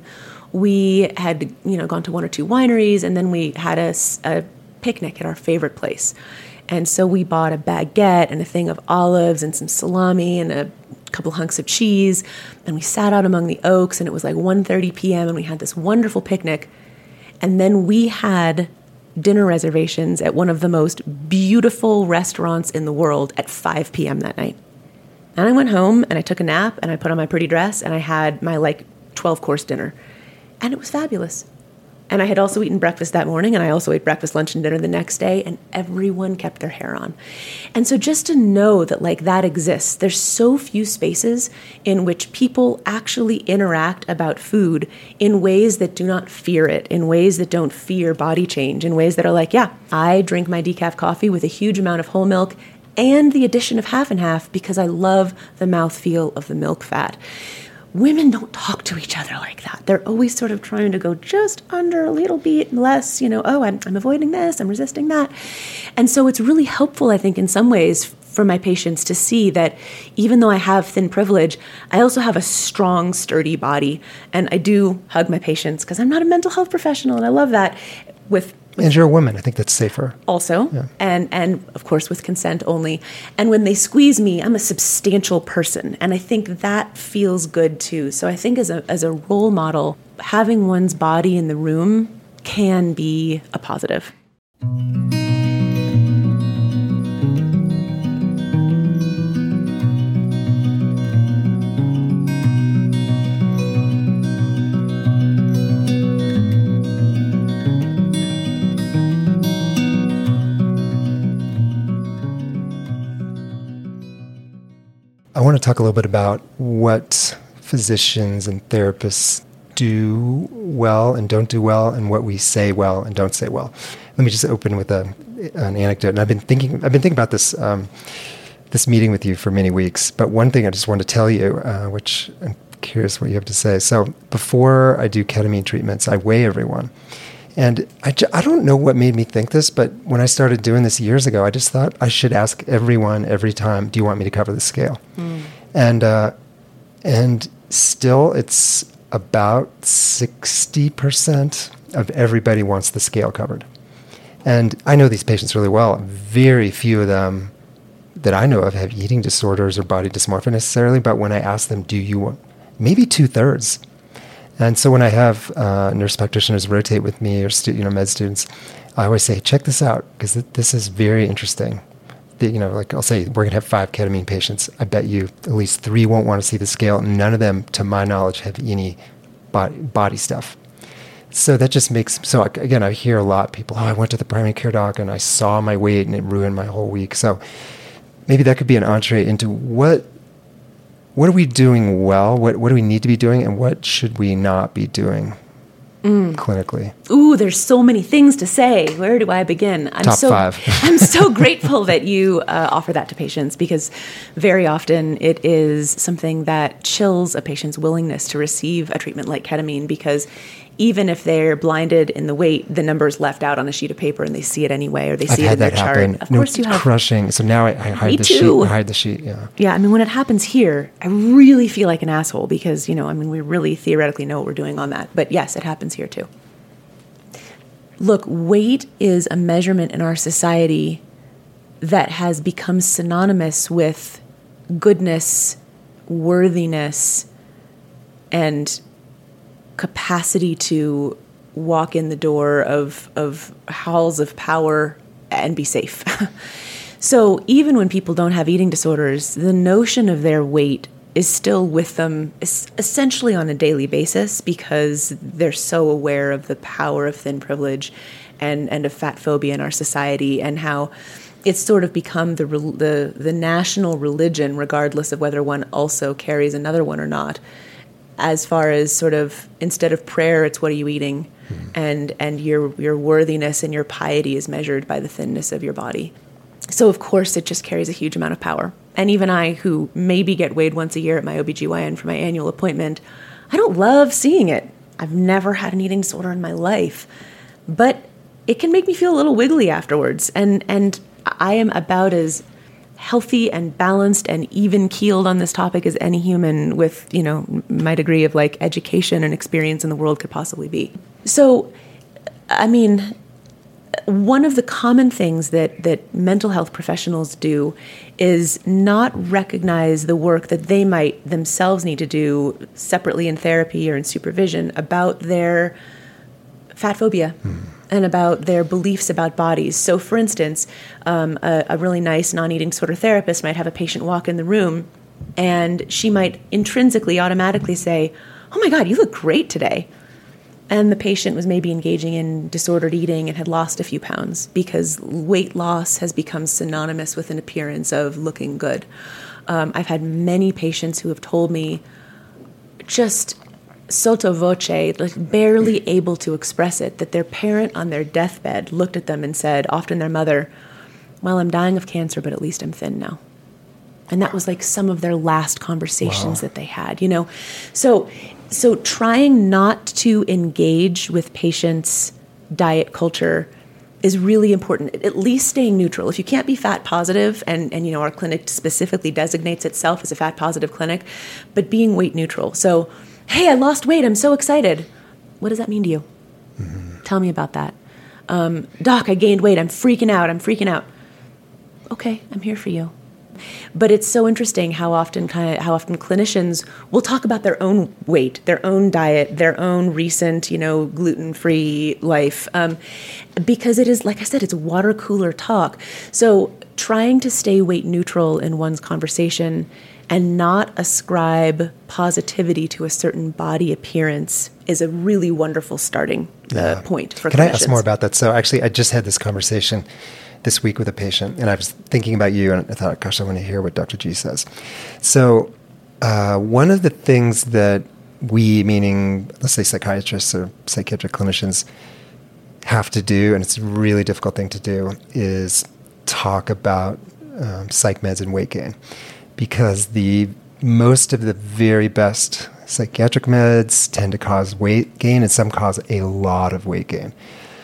Speaker 2: we had, gone to one or two wineries. And then we had a picnic at our favorite place. And so we bought a baguette and a thing of olives and some salami and a couple hunks of cheese. And we sat out among the oaks. And it was like 1:30 p.m. And we had this wonderful picnic. And then we had dinner reservations at one of the most beautiful restaurants in the world at 5 p.m. that night. And I went home and I took a nap and I put on my pretty dress and I had my 12-course dinner. And it was fabulous. And I had also eaten breakfast that morning, and I also ate breakfast, lunch, and dinner the next day, and everyone kept their hair on. And so just to know that that exists, there's so few spaces in which people actually interact about food in ways that do not fear it, in ways that don't fear body change, in ways that are like, yeah, I drink my decaf coffee with a huge amount of whole milk and the addition of half and half because I love the mouthfeel of the milk fat. Women don't talk to each other like that. They're always sort of trying to go just under a little bit less, I'm avoiding this, I'm resisting that. And so it's really helpful, I think, in some ways for my patients to see that even though I have thin privilege, I also have a strong, sturdy body. And I do hug my patients because I'm not a mental health professional, and I love that.
Speaker 1: And you're a woman. I think that's safer.
Speaker 2: Also, yeah. and of course with consent only. And when they squeeze me, I'm a substantial person, and I think that feels good too. So I think as a role model, having one's body in the room can be a positive.
Speaker 1: I want to talk a little bit about what physicians and therapists do well and don't do well, and what we say well and don't say well. Let me just open with an anecdote. And I've been thinking about this this meeting with you for many weeks. But one thing I just want to tell you, which I'm curious what you have to say. So before I do ketamine treatments, I weigh everyone. And I don't know what made me think this, but when I started doing this years ago, I just thought I should ask everyone every time, do you want me to cover the scale? And still it's about 60% of everybody wants the scale covered. And I know these patients really well. Very few of them that I know of have eating disorders or body dysmorphia necessarily, but when I ask them, do you want, maybe 2/3. And so when I have nurse practitioners rotate with me or med students, I always say, check this out, because this is very interesting. Like I'll say, we're going to have 5 ketamine patients. I bet you at least 3 won't want to see the scale, and none of them, to my knowledge, have any body stuff. So that just makes, so again, I hear a lot, people, I went to the primary care doc and I saw my weight and it ruined my whole week. So maybe that could be an entree into what are we doing well? What do we need to be doing, and what should we not be doing clinically?
Speaker 2: Ooh, there's so many things to say. Where do I begin?
Speaker 1: Top 5.
Speaker 2: I'm so grateful that you offer that to patients, because very often it is something that chills a patient's willingness to receive a treatment like ketamine, because even if they're blinded in the weight, the number's left out on a sheet of paper and they see it anyway, or they see it in their chart.
Speaker 1: Of course you have. Crushing. So now I hide the sheet. I hide the sheet, yeah.
Speaker 2: Yeah, I mean, when it happens here, I really feel like an asshole because, we really theoretically know what we're doing on that. But yes, it happens here too. Look, weight is a measurement in our society that has become synonymous with goodness, worthiness, and capacity to walk in the door of halls of power and be safe. So even when people don't have eating disorders, the notion of their weight is still with them essentially on a daily basis, because they're so aware of the power of thin privilege and of fat phobia in our society, and how it's sort of become the national religion, regardless of whether one also carries another one or not. As far as sort of, instead of prayer, it's what are you eating? And your worthiness and your piety is measured by the thinness of your body. So of course it just carries a huge amount of power. And even I, who maybe get weighed once a year at my OBGYN for my annual appointment, I don't love seeing it. I've never had an eating disorder in my life, but it can make me feel a little wiggly afterwards. And I am about as healthy and balanced and even-keeled on this topic as any human with, my degree of education and experience in the world could possibly be. So, I mean, one of the common things that mental health professionals do is not recognize the work that they might themselves need to do separately in therapy or in supervision about their fat phobia and about their beliefs about bodies. So, for instance, a really nice non-eating disorder therapist might have a patient walk in the room, and she might intrinsically, automatically say, "Oh my God, you look great today." And the patient was maybe engaging in disordered eating and had lost a few pounds, because weight loss has become synonymous with an appearance of looking good. I've had many patients who have told me, just sotto voce, barely able to express it, that their parent on their deathbed looked at them and said, often their mother, "Well, I'm dying of cancer, but at least I'm thin now." And that was some of their last conversations that they had, So trying not to engage with patients' diet culture is really important. At least staying neutral. If you can't be fat positive, and our clinic specifically designates itself as a fat positive clinic, but being weight neutral. So, hey, I lost weight. I'm so excited. What does that mean to you? Mm-hmm. Tell me about that. Doc, I gained weight. I'm freaking out. Okay, I'm here for you. But it's so interesting how often clinicians will talk about their own weight, their own diet, their own recent, gluten-free life, because it is, like I said, it's water cooler talk. So trying to stay weight neutral in one's conversation and not ascribe positivity to a certain body appearance is a really wonderful starting point for clinicians.
Speaker 1: Can I ask more about that? So actually, I just had this conversation this week with a patient, and I was thinking about you, and I thought, gosh, I want to hear what Dr. G says. So one of the things that we, meaning, let's say psychiatrists or psychiatric clinicians, have to do, and it's a really difficult thing to do, is talk about psych meds and weight gain. Because most of the very best psychiatric meds tend to cause weight gain, and some cause a lot of weight gain.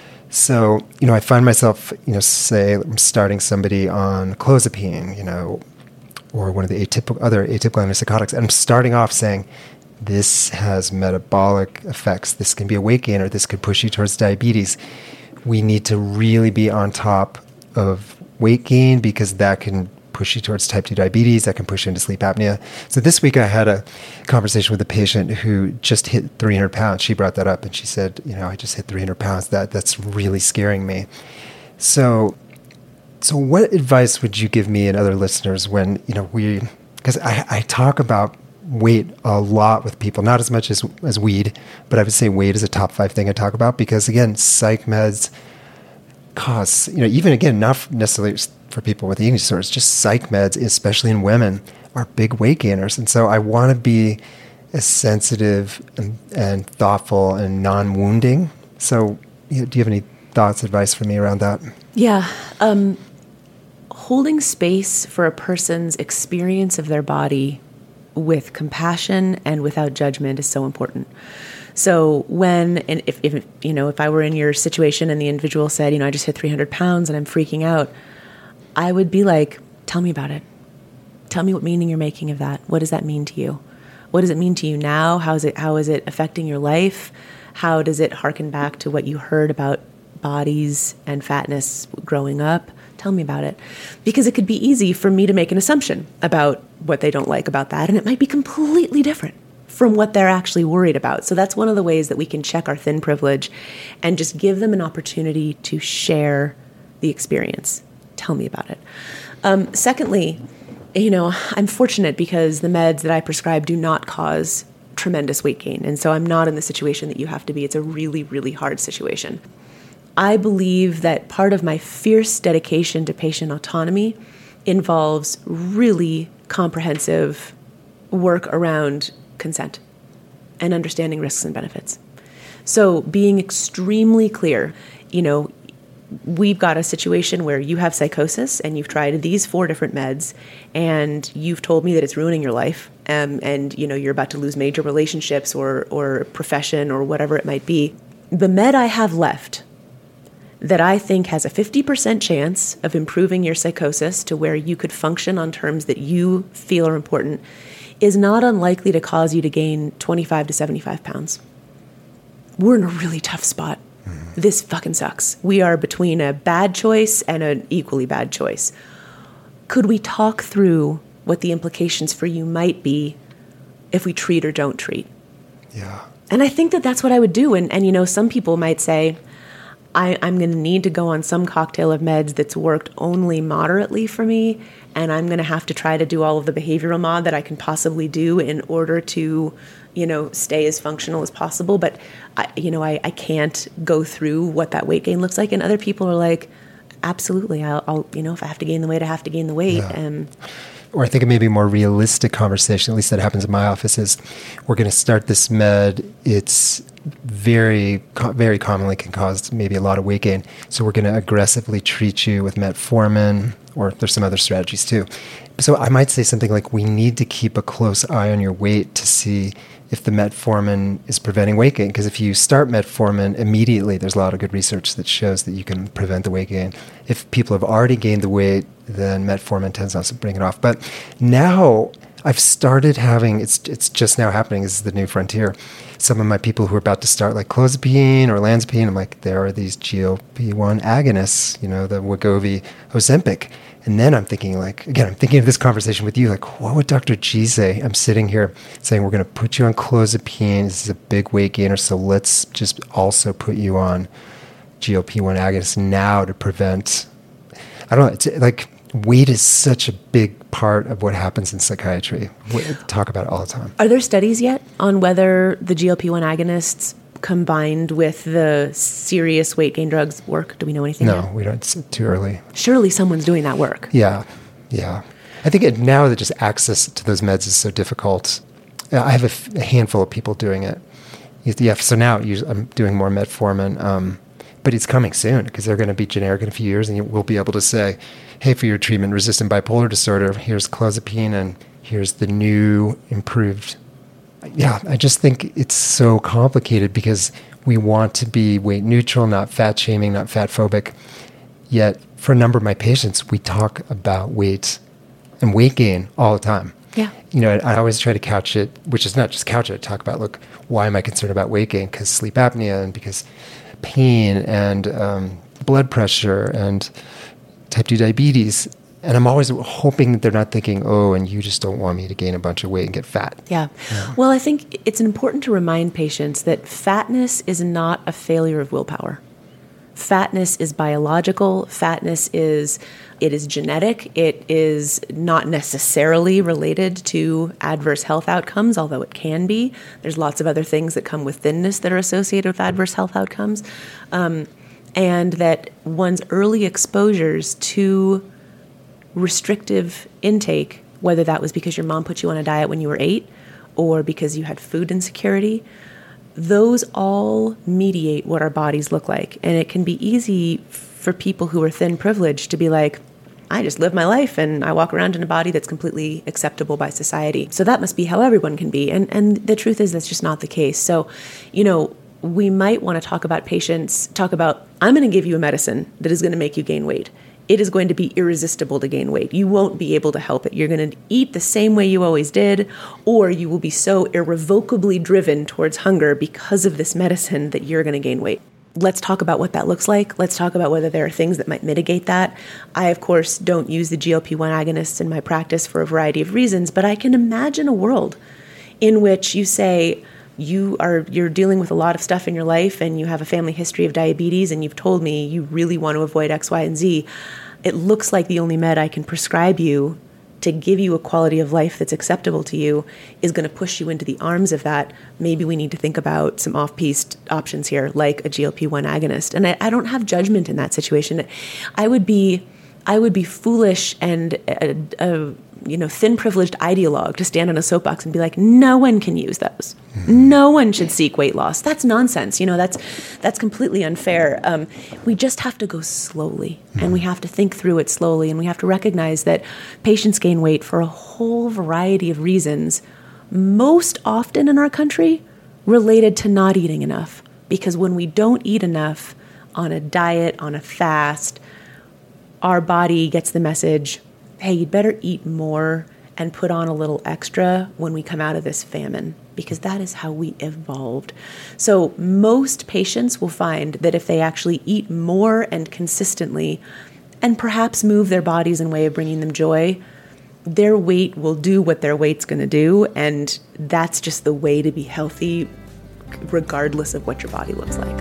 Speaker 1: So, I find myself, say I'm starting somebody on clozapine, or one of the other atypical antipsychotics, and I'm starting off saying, this has metabolic effects. This can be a weight gain, or this could push you towards diabetes. We need to really be on top of weight gain, because that can push you towards type 2 diabetes, that can push you into sleep apnea. So this week I had a conversation with a patient who just hit 300 pounds. She brought that up, and she said, I just hit 300 pounds. That's really scaring me. So what advice would you give me and other listeners when, because I talk about weight a lot with people, not as much as weed, but I would say weight is a top 5 thing I talk about, because again, psych meds cause, even again, not necessarily for people with eating disorders, just psych meds, especially in women, are big weight gainers. And so I want to be as sensitive and thoughtful and non-wounding. So do you have any thoughts, advice for me around that?
Speaker 2: Yeah. Holding space for a person's experience of their body with compassion and without judgment is so important. So if I were in your situation and the individual said, I just hit 300 pounds and I'm freaking out, I would be like, tell me about it. Tell me what meaning you're making of that. What does that mean to you? What does it mean to you now? How is it affecting your life? How does it harken back to what you heard about bodies and fatness growing up? Tell me about it. Because it could be easy for me to make an assumption about what they don't like about that, and it might be completely different from what they're actually worried about. So that's one of the ways that we can check our thin privilege and just give them an opportunity to share the experience. Tell me about it. Secondly, I'm fortunate because the meds that I prescribe do not cause tremendous weight gain. And so I'm not in the situation that you have to be. It's a really, really hard situation. I believe that part of my fierce dedication to patient autonomy involves really comprehensive work around consent and understanding risks and benefits. So being extremely clear, we've got a situation where you have psychosis and you've tried these 4 different meds and you've told me that it's ruining your life, and you're about to lose major relationships or profession or whatever it might be. The med I have left that I think has a 50% chance of improving your psychosis to where you could function on terms that you feel are important is not unlikely to cause you to gain 25 to 75 pounds. We're in a really tough spot. This fucking sucks. We are between a bad choice and an equally bad choice. Could we talk through what the implications for you might be if we treat or don't treat?
Speaker 1: Yeah.
Speaker 2: And I think that that's what I would do. And some people might say, I'm going to need to go on some cocktail of meds that's worked only moderately for me, and I'm going to have to try to do all of the behavioral mod that I can possibly do in order to, stay as functional as possible. But, I can't go through what that weight gain looks like. And other people are like, absolutely, I'll if I have to gain the weight, I have to gain the weight.
Speaker 1: Yeah. Or I think it may be a more realistic conversation, at least that happens in my office, is we're going to start this med. It's very, very commonly can cause maybe a lot of weight gain. So we're going to aggressively treat you with metformin or there's some other strategies too. So I might say something like, we need to keep a close eye on your weight to see if the metformin is preventing weight gain. Because if you start metformin immediately, there's a lot of good research that shows that you can prevent the weight gain. If people have already gained the weight, then metformin tends not to bring it off. But now I've started having, it's just now happening, this is the new frontier. Some of my people who are about to start like clozapine or olanzapine, I'm like, there are these GLP-1 agonists, the Wegovy, Ozempic. And then I'm thinking I'm thinking of this conversation with you, like, what would Dr. G say? I'm sitting here saying, we're going to put you on clozapine. This is a big weight gainer, so let's just also put you on GLP-1 agonists now to prevent, I don't know, it's like weight is such a big part of what happens in psychiatry. We talk about it all the time.
Speaker 2: Are there studies yet on whether the GLP-1 agonists combined with the serious weight gain drugs work? Do we know anything yet?
Speaker 1: No, we don't. It's too early.
Speaker 2: Surely someone's doing that work.
Speaker 1: Yeah. I think now that just access to those meds is so difficult. I have a handful of people doing it. Yeah, so now I'm doing more metformin, but it's coming soon because they're going to be generic in a few years, and we'll be able to say, hey, for your treatment-resistant bipolar disorder, here's clozapine, and here's the new improved. Yeah, I just think it's so complicated because we want to be weight neutral, not fat shaming, not fat phobic. Yet, for a number of my patients, we talk about weight and weight gain all the time.
Speaker 2: Yeah.
Speaker 1: I always try to couch it, which is not just couch it, talk about, look, why am I concerned about weight gain? Because sleep apnea and because pain and blood pressure and type 2 diabetes. And I'm always hoping that they're not thinking, oh, and you just don't want me to gain a bunch of weight and get fat.
Speaker 2: Yeah. Well, I think it's important to remind patients that fatness is not a failure of willpower. Fatness is biological. Fatness is genetic. It is not necessarily related to adverse health outcomes, although it can be. There's lots of other things that come with thinness that are associated with adverse health outcomes. And that one's early exposures to restrictive intake, whether that was because your mom put you on a diet when you were 8 or because you had food insecurity, those all mediate what our bodies look like. And it can be easy for people who are thin privileged to be like, I just live my life and I walk around in a body that's completely acceptable by society. So that must be how everyone can be. And the truth is that's just not the case. So, we might want to talk about, I'm going to give you a medicine that is going to make you gain weight. It is going to be irresistible to gain weight. You won't be able to help it. You're going to eat the same way you always did, or you will be so irrevocably driven towards hunger because of this medicine that you're going to gain weight. Let's talk about what that looks like. Let's talk about whether there are things that might mitigate that. I, of course, don't use the GLP-1 agonists in my practice for a variety of reasons, but I can imagine a world in which you say, you're dealing with a lot of stuff in your life and you have a family history of diabetes and you've told me you really want to avoid X, Y, and Z. It looks like the only med I can prescribe you to give you a quality of life that's acceptable to you is going to push you into the arms of that. Maybe we need to think about some off-piste options here, like a GLP-1 agonist. And I don't have judgment in that situation. I would be foolish and a thin privileged ideologue to stand on a soapbox and be like, no one can use those. No one should seek weight loss. That's nonsense. That's completely unfair. We just have to go slowly and we have to think through it slowly. And we have to recognize that patients gain weight for a whole variety of reasons, most often in our country related to not eating enough. Because when we don't eat enough on a diet, on a fast, our body gets the message, hey, you'd better eat more and put on a little extra when we come out of this famine, because that is how we evolved. So most patients will find that if they actually eat more and consistently and perhaps move their bodies in a way of bringing them joy, their weight will do what their weight's going to do, and that's just the way to be healthy regardless of what your body looks like.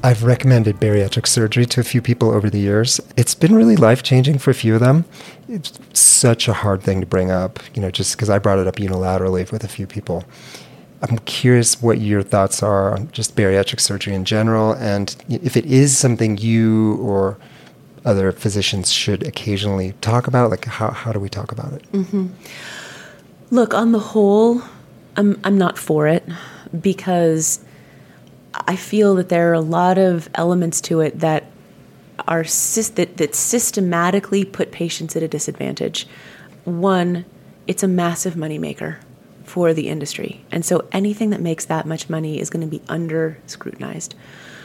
Speaker 1: I've recommended bariatric surgery to a few people over the years. It's been really life-changing for a few of them. It's such a hard thing to bring up, just because I brought it up unilaterally with a few people. I'm curious what your thoughts are on just bariatric surgery in general, and if it is something you or other physicians should occasionally talk about, like how do we talk about it?
Speaker 2: Mm-hmm. Look, on the whole, I'm not for it, because I feel that there are a lot of elements to it that are that systematically put patients at a disadvantage. One, it's a massive moneymaker for the industry. And so anything that makes that much money is going to be under scrutinized.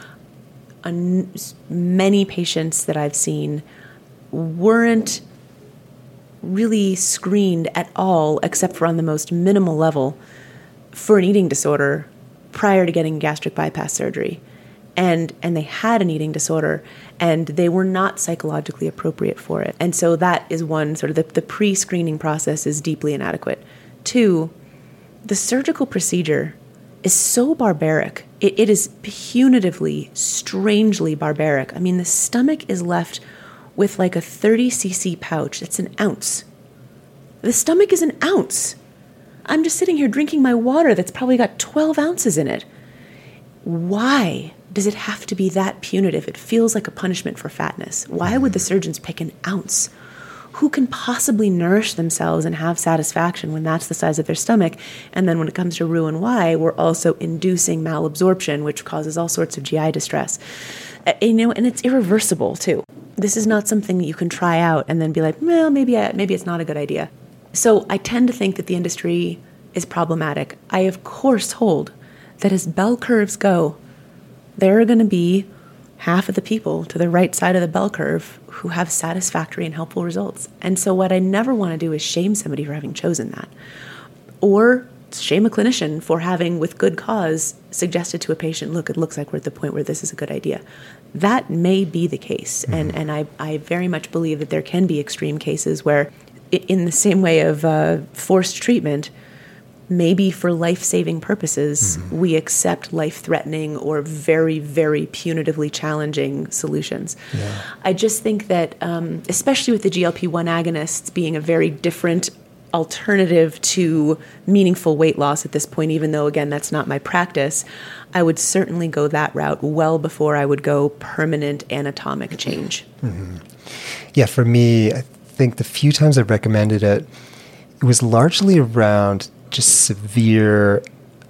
Speaker 2: Many patients that I've seen weren't really screened at all, except for on the most minimal level, for an eating disorder prior to getting gastric bypass surgery. And they had an eating disorder, and they were not psychologically appropriate for it. And so that is one, sort of the pre-screening process is deeply inadequate. Two, the surgical procedure is so barbaric. It is punitively, strangely barbaric. I mean, the stomach is left with like a 30 cc pouch. That's an ounce. The stomach is an ounce. I'm just sitting here drinking my water that's probably got 12 ounces in it. Why does it have to be that punitive? It feels like a punishment for fatness. Why would the surgeons pick an ounce? Who can possibly nourish themselves and have satisfaction when that's the size of their stomach? And then when it comes to Roux-en-Y, we're also inducing malabsorption, which causes all sorts of GI distress. And it's irreversible too. This is not something that you can try out and then be like, well, maybe it's not a good idea. So I tend to think that the industry is problematic. I, of course, hold that as bell curves go, there are going to be half of the people to the right side of the bell curve who have satisfactory and helpful results. And so what I never want to do is shame somebody for having chosen that, or shame a clinician for having, with good cause, suggested to a patient, look, it looks like we're at the point where this is a good idea. That may be the case. Mm-hmm. And I very much believe that there can be extreme cases where, in the same way of forced treatment, maybe for life-saving purposes, mm-hmm. we accept life-threatening or very, very punitively challenging solutions. Yeah. I just think that, especially with the GLP-1 agonists being a very different alternative to meaningful weight loss at this point, even though, again, that's not my practice, I would certainly go that route well before I would go permanent anatomic change. Mm-hmm.
Speaker 1: Yeah, for me, I think the few times I've recommended it, it was largely around just severe,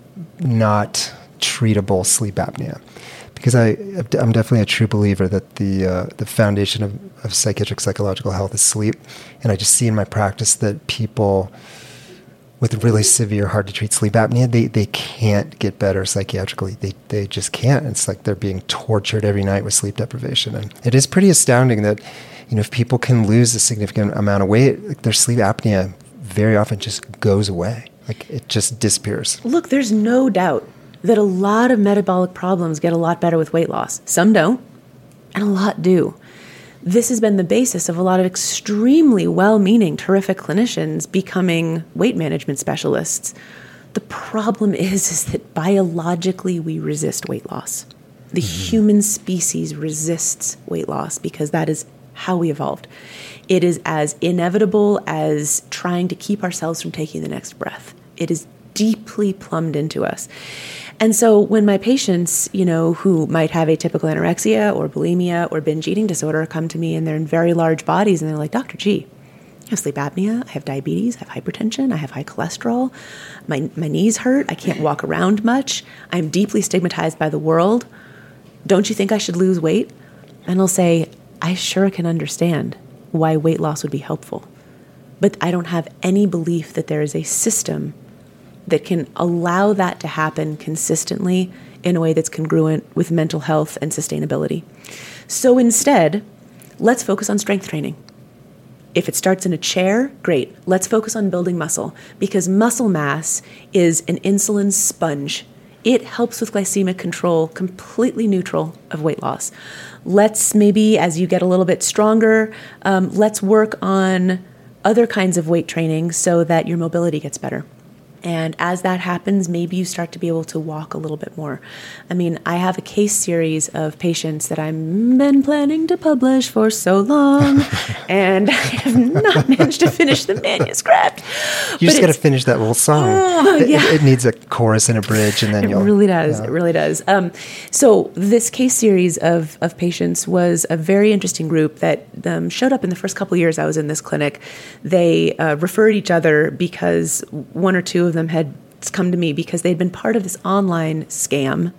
Speaker 1: not treatable sleep apnea. Because I'm definitely a true believer that the foundation of psychiatric psychological health is sleep. And I just see in my practice that people with really severe, hard-to-treat sleep apnea, they can't get better psychiatrically. They just can't. It's like they're being tortured every night with sleep deprivation. And it is pretty astounding that, if people can lose a significant amount of weight, like their sleep apnea very often just goes away. Like it just disappears.
Speaker 2: Look, there's no doubt that a lot of metabolic problems get a lot better with weight loss. Some don't, and a lot do. This has been the basis of a lot of extremely well-meaning, terrific clinicians becoming weight management specialists. The problem is that biologically we resist weight loss. The mm-hmm. human species resists weight loss because that is how we evolved. It is as inevitable as trying to keep ourselves from taking the next breath. It is deeply plumbed into us. And so when my patients, who might have atypical anorexia or bulimia or binge eating disorder come to me and they're in very large bodies and they're like, Dr. G, I have sleep apnea, I have diabetes, I have hypertension, I have high cholesterol, my knees hurt, I can't walk around much, I'm deeply stigmatized by the world. Don't you think I should lose weight? And I'll say, I sure can understand why weight loss would be helpful. But I don't have any belief that there is a system that can allow that to happen consistently in a way that's congruent with mental health and sustainability. So instead, let's focus on strength training. If it starts in a chair, great. Let's focus on building muscle, because muscle mass is an insulin sponge. It helps with glycemic control, completely neutral of weight loss. Let's maybe, as you get a little bit stronger, let's work on other kinds of weight training so that your mobility gets better. And as that happens, maybe you start to be able to walk a little bit more. I mean, I have a case series of patients that I've been planning to publish for so long, and I have not managed to finish the manuscript.
Speaker 1: You just got to finish that whole song. It needs a chorus and a bridge, and then
Speaker 2: It really does. It really does. So this case series of patients was a very interesting group that showed up in the first couple of years I was in this clinic. They referred each other because one or two of them had come to me because they'd been part of this online scam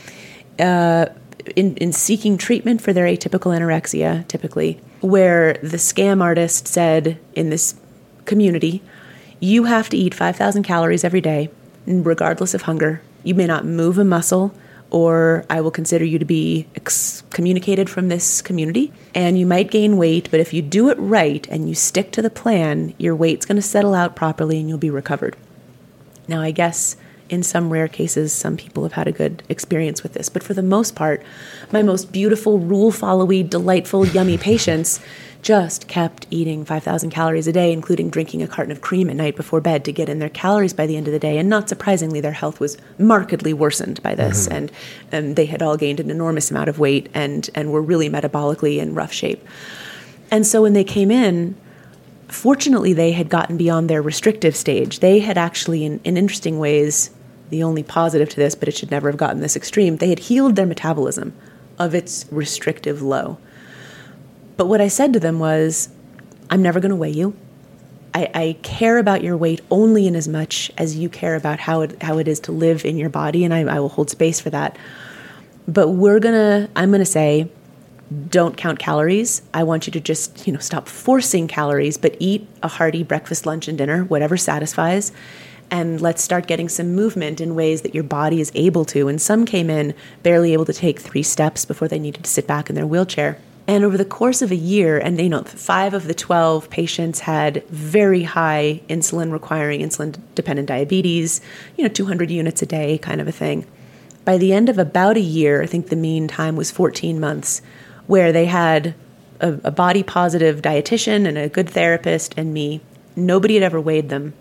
Speaker 2: in seeking treatment for their atypical anorexia, typically, where the scam artist said in this community, you have to eat 5,000 calories every day, regardless of hunger. You may not move a muscle, or I will consider you to be excommunicated from this community. And you might gain weight, but if you do it right and you stick to the plan, your weight's going to settle out properly and you'll be recovered. Now, I guess in some rare cases, some people have had a good experience with this. But for the most part, my most beautiful, rule-followy, delightful, yummy patients just kept eating 5,000 calories a day, including drinking a carton of cream at night before bed to get in their calories by the end of the day. And not surprisingly, their health was markedly worsened by this. And they had all gained an enormous amount of weight and were really metabolically in rough shape. And so when they came in, fortunately, they had gotten beyond their restrictive stage. They had actually, in interesting ways, the only positive to this, but it should never have gotten this extreme, they had healed their metabolism of its restrictive low. But what I said to them was, I'm never going to weigh you. I care about your weight only in as much as you care about how it is to live in your body, and I will hold space for that. But I'm going to say, don't count calories. I want you to just, stop forcing calories, but eat a hearty breakfast, lunch, and dinner, whatever satisfies. And let's start getting some movement in ways that your body is able to. And some came in barely able to take 3 steps before they needed to sit back in their wheelchair. And over the course of a year, and 5 of the 12 patients had very high insulin-requiring, insulin-dependent diabetes, 200 units a day kind of a thing. By the end of about a year, I think the mean time was 14 months, where they had a body-positive dietitian and a good therapist and me. Nobody had ever weighed them.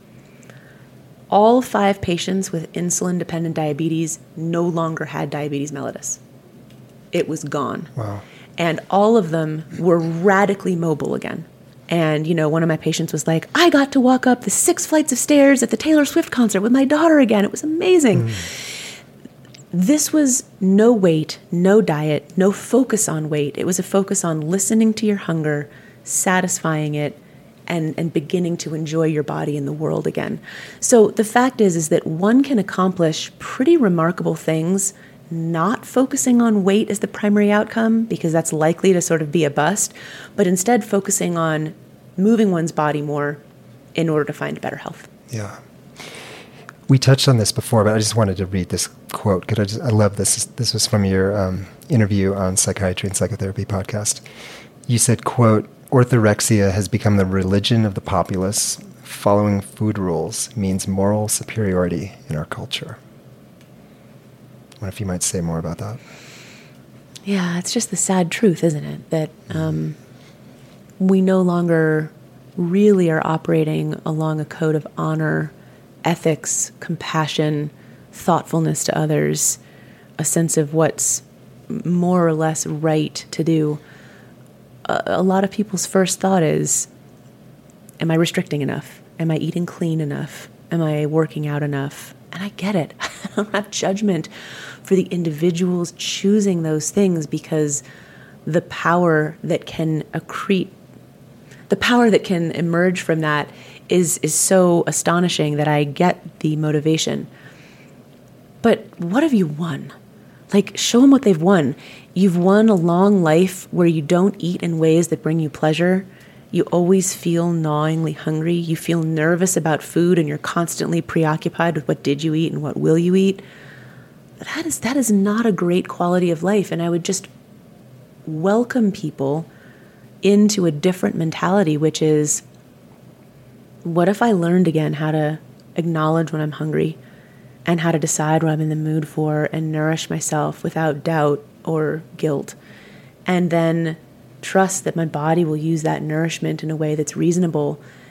Speaker 2: All 5 patients with insulin-dependent diabetes no longer had diabetes mellitus. It was gone.
Speaker 1: Wow.
Speaker 2: And all of them were radically mobile again. And, one of my patients was like, I got to walk up the 6 flights of stairs at the Taylor Swift concert with my daughter again. It was amazing. This was no weight, no diet, no focus on weight. It was a focus on listening to your hunger, satisfying it, and beginning to enjoy your body and the world again. So the fact is that one can accomplish pretty remarkable things not focusing on weight as the primary outcome, because that's likely to sort of be a bust, but instead focusing on moving one's body more in order to find better health.
Speaker 1: Yeah. We touched on this before, but I just wanted to read this quote because I love this. This was from your interview on Psychiatry and Psychotherapy podcast. You said, quote, orthorexia has become the religion of the populace. Following food rules means moral superiority in our culture. I wonder if you might say more about that.
Speaker 2: Yeah, it's just the sad truth, isn't it? That we no longer really are operating along a code of honor, ethics, compassion, thoughtfulness to others, a sense of what's more or less right to do. A lot of people's first thought is, am I restricting enough? Am I eating clean enough? Am I working out enough? And I get it. I don't have judgment for the individuals choosing those things, because the power that can accrete, the power that can emerge from that is so astonishing that I get the motivation. But what have you won? Like, show them what they've won. You've won a long life where you don't eat in ways that bring you pleasure. You always feel gnawingly hungry. You feel nervous about food, and you're constantly preoccupied with what did you eat and what will you eat. That is not a great quality of life, and I would just welcome people into a different mentality, which is, what if I learned again how to acknowledge when I'm hungry and how to decide what I'm in the mood for and nourish myself without doubt or guilt, and then trust that my body will use that nourishment in a way that's reasonable.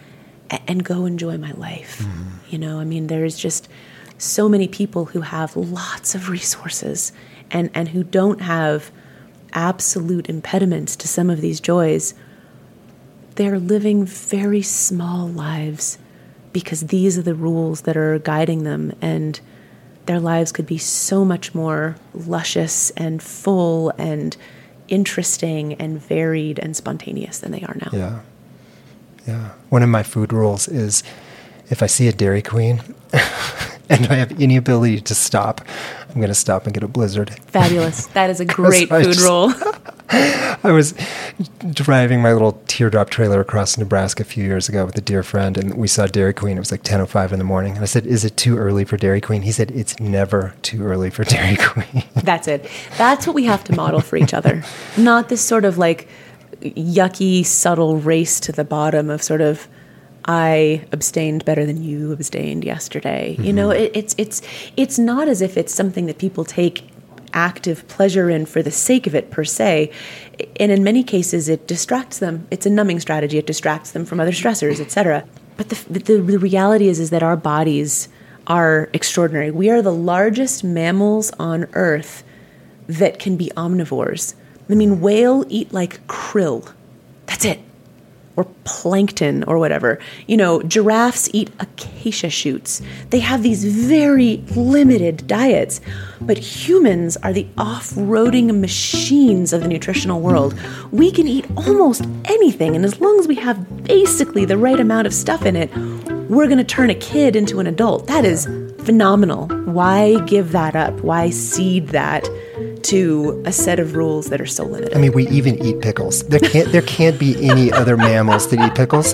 Speaker 2: and go enjoy my life. You know, I mean, there's just so many people who have lots of resources and who don't have absolute impediments to some of these joys. They're living very small lives because these are the rules that are guiding them, and their lives could be so much more luscious and full and interesting and varied and spontaneous than they are now.
Speaker 1: Yeah. Yeah. One of my food rules is if I see a Dairy Queen and I have any ability to stop, I'm going to stop and get a Blizzard.
Speaker 2: Fabulous. That is a great food rule.
Speaker 1: I was driving my little teardrop trailer across Nebraska a few years ago with a dear friend, and we saw Dairy Queen. It was like 10:05 in the morning. And I said, "Is it too early for Dairy Queen?" He said, "It's never too early for Dairy Queen."
Speaker 2: That's it. That's what we have to model for each other. Not this sort of like yucky, subtle race to the bottom of sort of, I abstained better than you abstained yesterday. You know, it's not as if it's something that people take active pleasure in for the sake of it per se. And in many cases, it distracts them. It's a numbing strategy. It distracts them from other stressors, etc. But the reality is that our bodies are extraordinary. We are the largest mammals on Earth that can be omnivores. I mean, whale eat like krill. That's it. Or plankton or whatever. You know, giraffes eat acacia shoots. They have these very limited diets. But humans are the off-roading machines of the nutritional world. We can eat almost anything, and as long as we have basically the right amount of stuff in it, we're going to turn a kid into an adult. That is phenomenal. Why give that up? Why cede that to a set of rules that are so limited?
Speaker 1: I mean, we even eat pickles. There can't be any other mammals that eat pickles.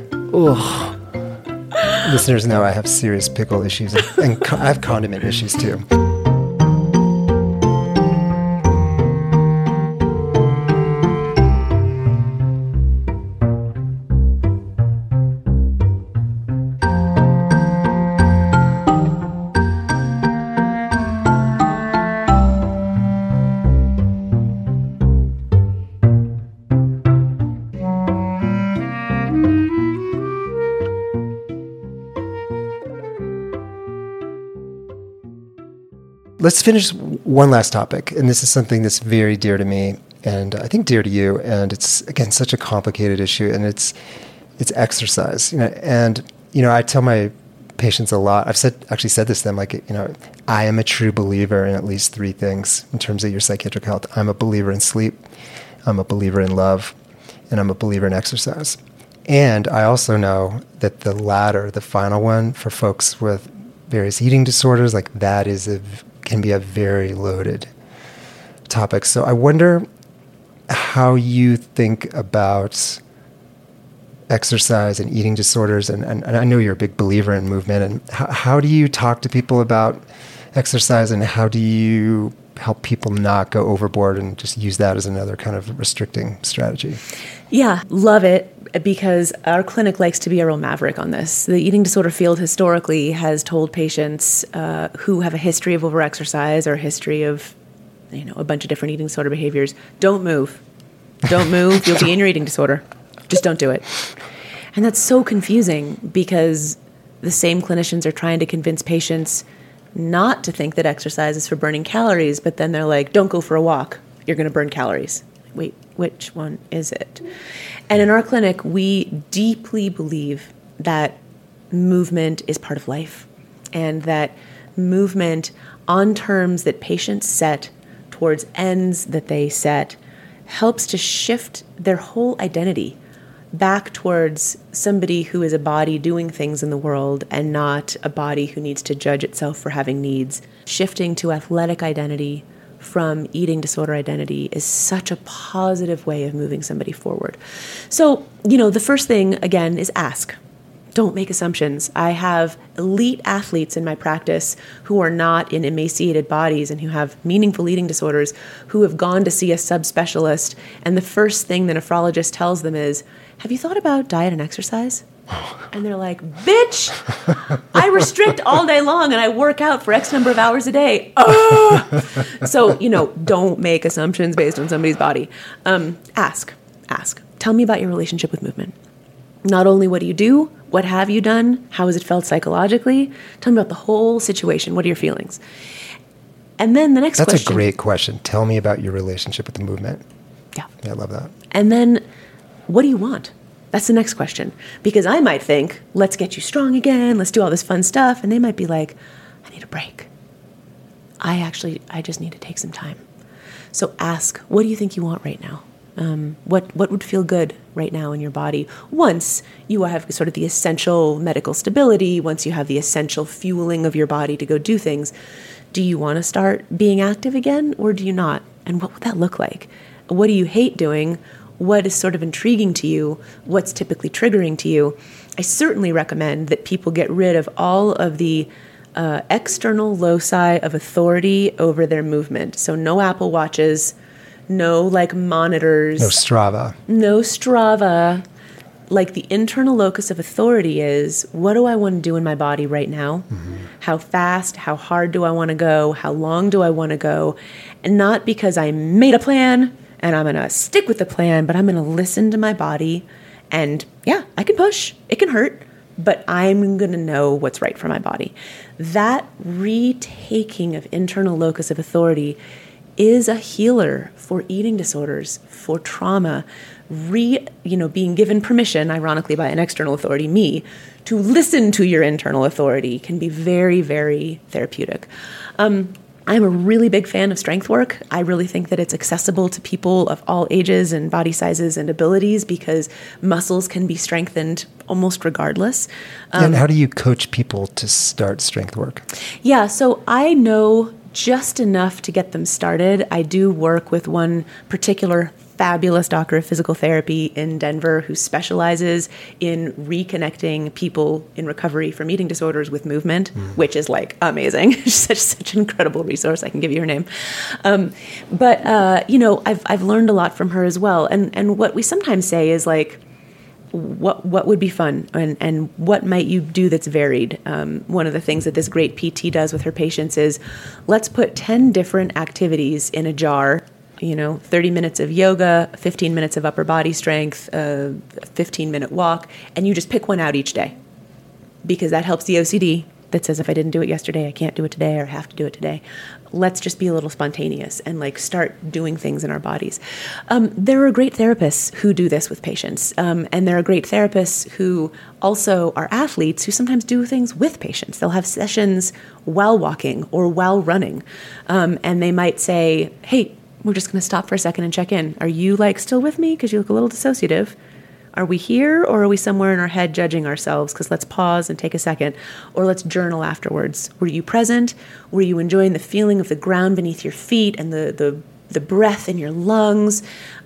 Speaker 1: Ugh. Listeners know I have serious pickle issues, and I have condiment issues too. Let's finish one last topic, and this is something that's very dear to me, and I think dear to you. And it's again such a complicated issue, and it's exercise. I tell my patients a lot. I've actually said this to them, I am a true believer in at least three things in terms of your psychiatric health. I'm a believer in sleep, I'm a believer in love, and I'm a believer in exercise. And I also know that the latter, the final one, for folks with various eating disorders, can be a very loaded topic. So I wonder how you think about exercise and eating disorders. And I know you're a big believer in movement. And how do you talk to people about exercise, and how do you help people not go overboard and just use that as another kind of restricting strategy?
Speaker 2: Yeah, love it, because our clinic likes to be a real maverick on this. The eating disorder field historically has told patients who have a history of overexercise or a history of, a bunch of different eating disorder behaviors, don't move. Don't move. You'll be in your eating disorder. Just don't do it. And that's so confusing, because the same clinicians are trying to convince patients not to think that exercise is for burning calories, but then they're like, don't go for a walk. You're going to burn calories. Wait, which one is it? And in our clinic, we deeply believe that movement is part of life, and that movement on terms that patients set towards ends that they set helps to shift their whole identity back towards somebody who is a body doing things in the world and not a body who needs to judge itself for having needs. Shifting to athletic identity from eating disorder identity is such a positive way of moving somebody forward. So, the first thing, again, is ask. Don't make assumptions. I have elite athletes in my practice who are not in emaciated bodies and who have meaningful eating disorders, who have gone to see a subspecialist, and the first thing the nephrologist tells them is, have you thought about diet and exercise? And they're like, bitch, I restrict all day long and I work out for X number of hours a day. So, don't make assumptions based on somebody's body. Ask. Tell me about your relationship with movement. Not only what do you do, What have you done? How has it felt psychologically? Tell me about the whole situation. What are your feelings? And then the next question.
Speaker 1: That's a great question. Tell me about your relationship with the movement.
Speaker 2: Yeah.
Speaker 1: I love that.
Speaker 2: And then what do you want? That's the next question. Because I might think, let's get you strong again. Let's do all this fun stuff. And they might be like, I need a break. I just need to take some time. So ask, what do you think you want right now? What would feel good right now in your body once you have sort of the essential medical stability, once you have the essential fueling of your body to go do things? Do you want to start being active again, or do you not? And what would that look like? What do you hate doing? What is sort of intriguing to you? What's typically triggering to you? I certainly recommend that people get rid of all of the external loci of authority over their movement. So no Apple Watches, no like monitors.
Speaker 1: No Strava.
Speaker 2: No Strava. Like the internal locus of authority is, what do I want to do in my body right now? Mm-hmm. How fast, how hard do I want to go? How long do I want to go? And not because I made a plan and I'm going to stick with the plan, but I'm going to listen to my body. And yeah, I can push. It can hurt, but I'm going to know what's right for my body. That retaking of internal locus of authority is a healer for eating disorders, for trauma, being given permission, ironically by an external authority, me, to listen to your internal authority can be very, very therapeutic. I'm a really big fan of strength work. I really think that it's accessible to people of all ages and body sizes and abilities because muscles can be strengthened almost regardless.
Speaker 1: And how do you coach people to start strength work?
Speaker 2: Yeah, so I know just enough to get them started. I do work with one particular fabulous doctor of physical therapy in Denver who specializes in reconnecting people in recovery from eating disorders with movement, which is like amazing. She's such an incredible resource. I can give you her name. But I've learned a lot from her as well. And what we sometimes say is like, what would be fun and what might you do that's varied? One of the things that this great PT does with her patients is let's put 10 different activities in a jar. 30 minutes of yoga, 15 minutes of upper body strength, a 15-minute walk, and you just pick one out each day because that helps the OCD that says if I didn't do it yesterday, I can't do it today or have to do it today. Let's just be a little spontaneous and start doing things in our bodies. There are great therapists who do this with patients, and there are great therapists who also are athletes who sometimes do things with patients. They'll have sessions while walking or while running, and they might say, hey, we're just going to stop for a second and check in. Are you still with me? Because you look a little dissociative. Are we here or are we somewhere in our head judging ourselves? Because let's pause and take a second. Or let's journal afterwards. Were you present? Were you enjoying the feeling of the ground beneath your feet and the breath in your lungs?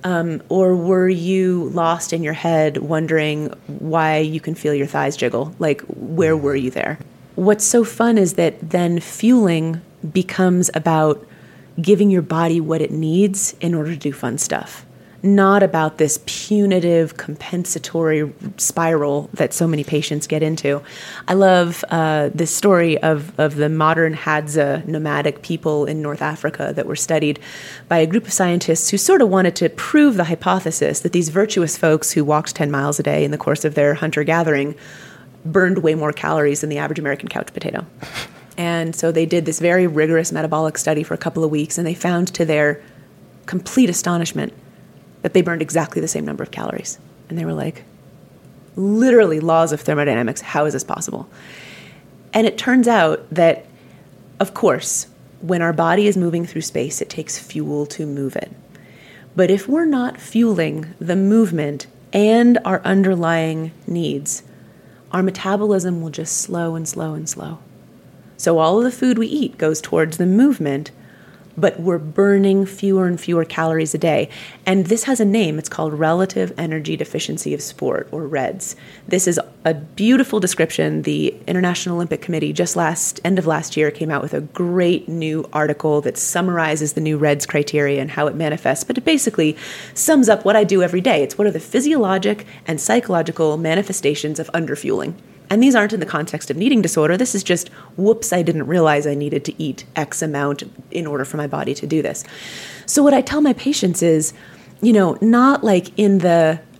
Speaker 2: Or were you lost in your head wondering why you can feel your thighs jiggle? Where were you there? What's so fun is that then fueling becomes about giving your body what it needs in order to do fun stuff, not about this punitive compensatory spiral that so many patients get into. I love this story of the modern Hadza nomadic people in North Africa that were studied by a group of scientists who sort of wanted to prove the hypothesis that these virtuous folks who walked 10 miles a day in the course of their hunter-gathering burned way more calories than the average American couch potato. And so they did this very rigorous metabolic study for a couple of weeks, and they found to their complete astonishment that they burned exactly the same number of calories. And they were like, literally laws of thermodynamics, how is this possible? And it turns out that, of course, when our body is moving through space, it takes fuel to move it. But if we're not fueling the movement and our underlying needs, our metabolism will just slow and slow and slow. So all of the food we eat goes towards the movement, but we're burning fewer and fewer calories a day. And this has a name. It's called relative energy deficiency of sport, or REDS. This is a beautiful description. The International Olympic Committee end of last year came out with a great new article that summarizes the new REDS criteria and how it manifests. But it basically sums up what I do every day. It's what are the physiologic and psychological manifestations of underfueling. And these aren't in the context of an eating disorder. This is just, whoops, I didn't realize I needed to eat X amount in order for my body to do this. So what I tell my patients is, not in the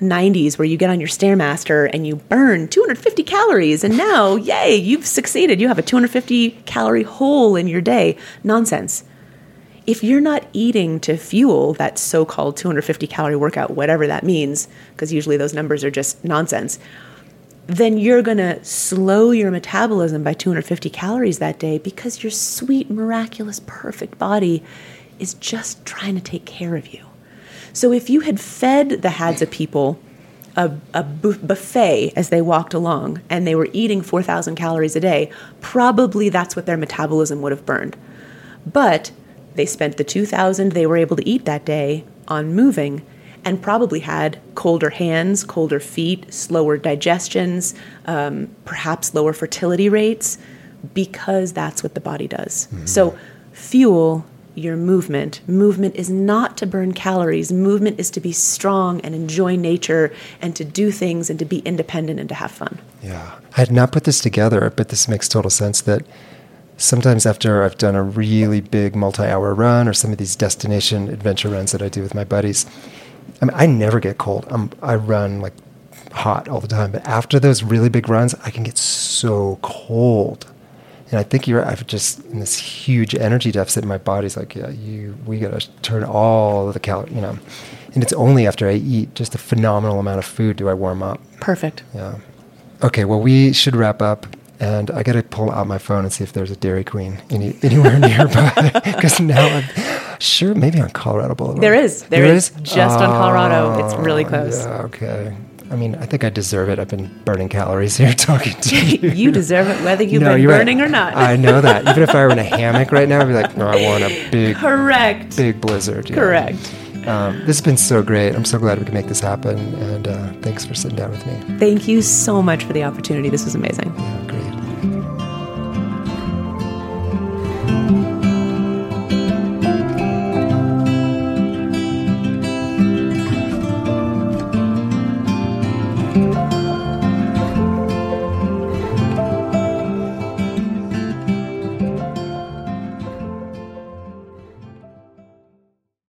Speaker 2: 90s where you get on your Stairmaster and you burn 250 calories and now, yay, you've succeeded. You have a 250 calorie hole in your day. Nonsense. If you're not eating to fuel that so-called 250 calorie workout, whatever that means, because usually those numbers are just nonsense, then you're going to slow your metabolism by 250 calories that day because your sweet, miraculous, perfect body is just trying to take care of you. So if you had fed the Hadza people a buffet as they walked along and they were eating 4,000 calories a day, probably that's what their metabolism would have burned. But they spent the 2,000 they were able to eat that day on moving and probably had colder hands, colder feet, slower digestions, perhaps lower fertility rates, because that's what the body does. Mm-hmm. So fuel your movement. Movement is not to burn calories. Movement is to be strong and enjoy nature and to do things and to be independent and to have fun.
Speaker 1: Yeah. I had not put this together, but this makes total sense that sometimes after I've done a really big multi-hour run or some of these destination adventure runs that I do with my buddies, I mean, I never get cold. I run like hot all the time. But after those really big runs, I can get so cold. And I think I've just in this huge energy deficit. My body's like, yeah, we got to turn all of the calories, And it's only after I eat just a phenomenal amount of food do I warm up.
Speaker 2: Perfect.
Speaker 1: Yeah. Okay, well, we should wrap up. And I got to pull out my phone and see if there's a Dairy Queen anywhere nearby. Because now I'm sure maybe on Colorado Boulevard.
Speaker 2: There is. There is? Just on Colorado. It's really close.
Speaker 1: Yeah, okay. I mean, I think I deserve it. I've been burning calories here talking to you.
Speaker 2: You deserve it whether you've been burning or not.
Speaker 1: I know that. Even if I were in a hammock right now, I'd be like, no, I want a big blizzard. Yeah.
Speaker 2: Correct.
Speaker 1: This has been so great. I'm so glad we could make this happen. And thanks for sitting down with me.
Speaker 2: Thank you so much for the opportunity. This was amazing.
Speaker 1: Yeah.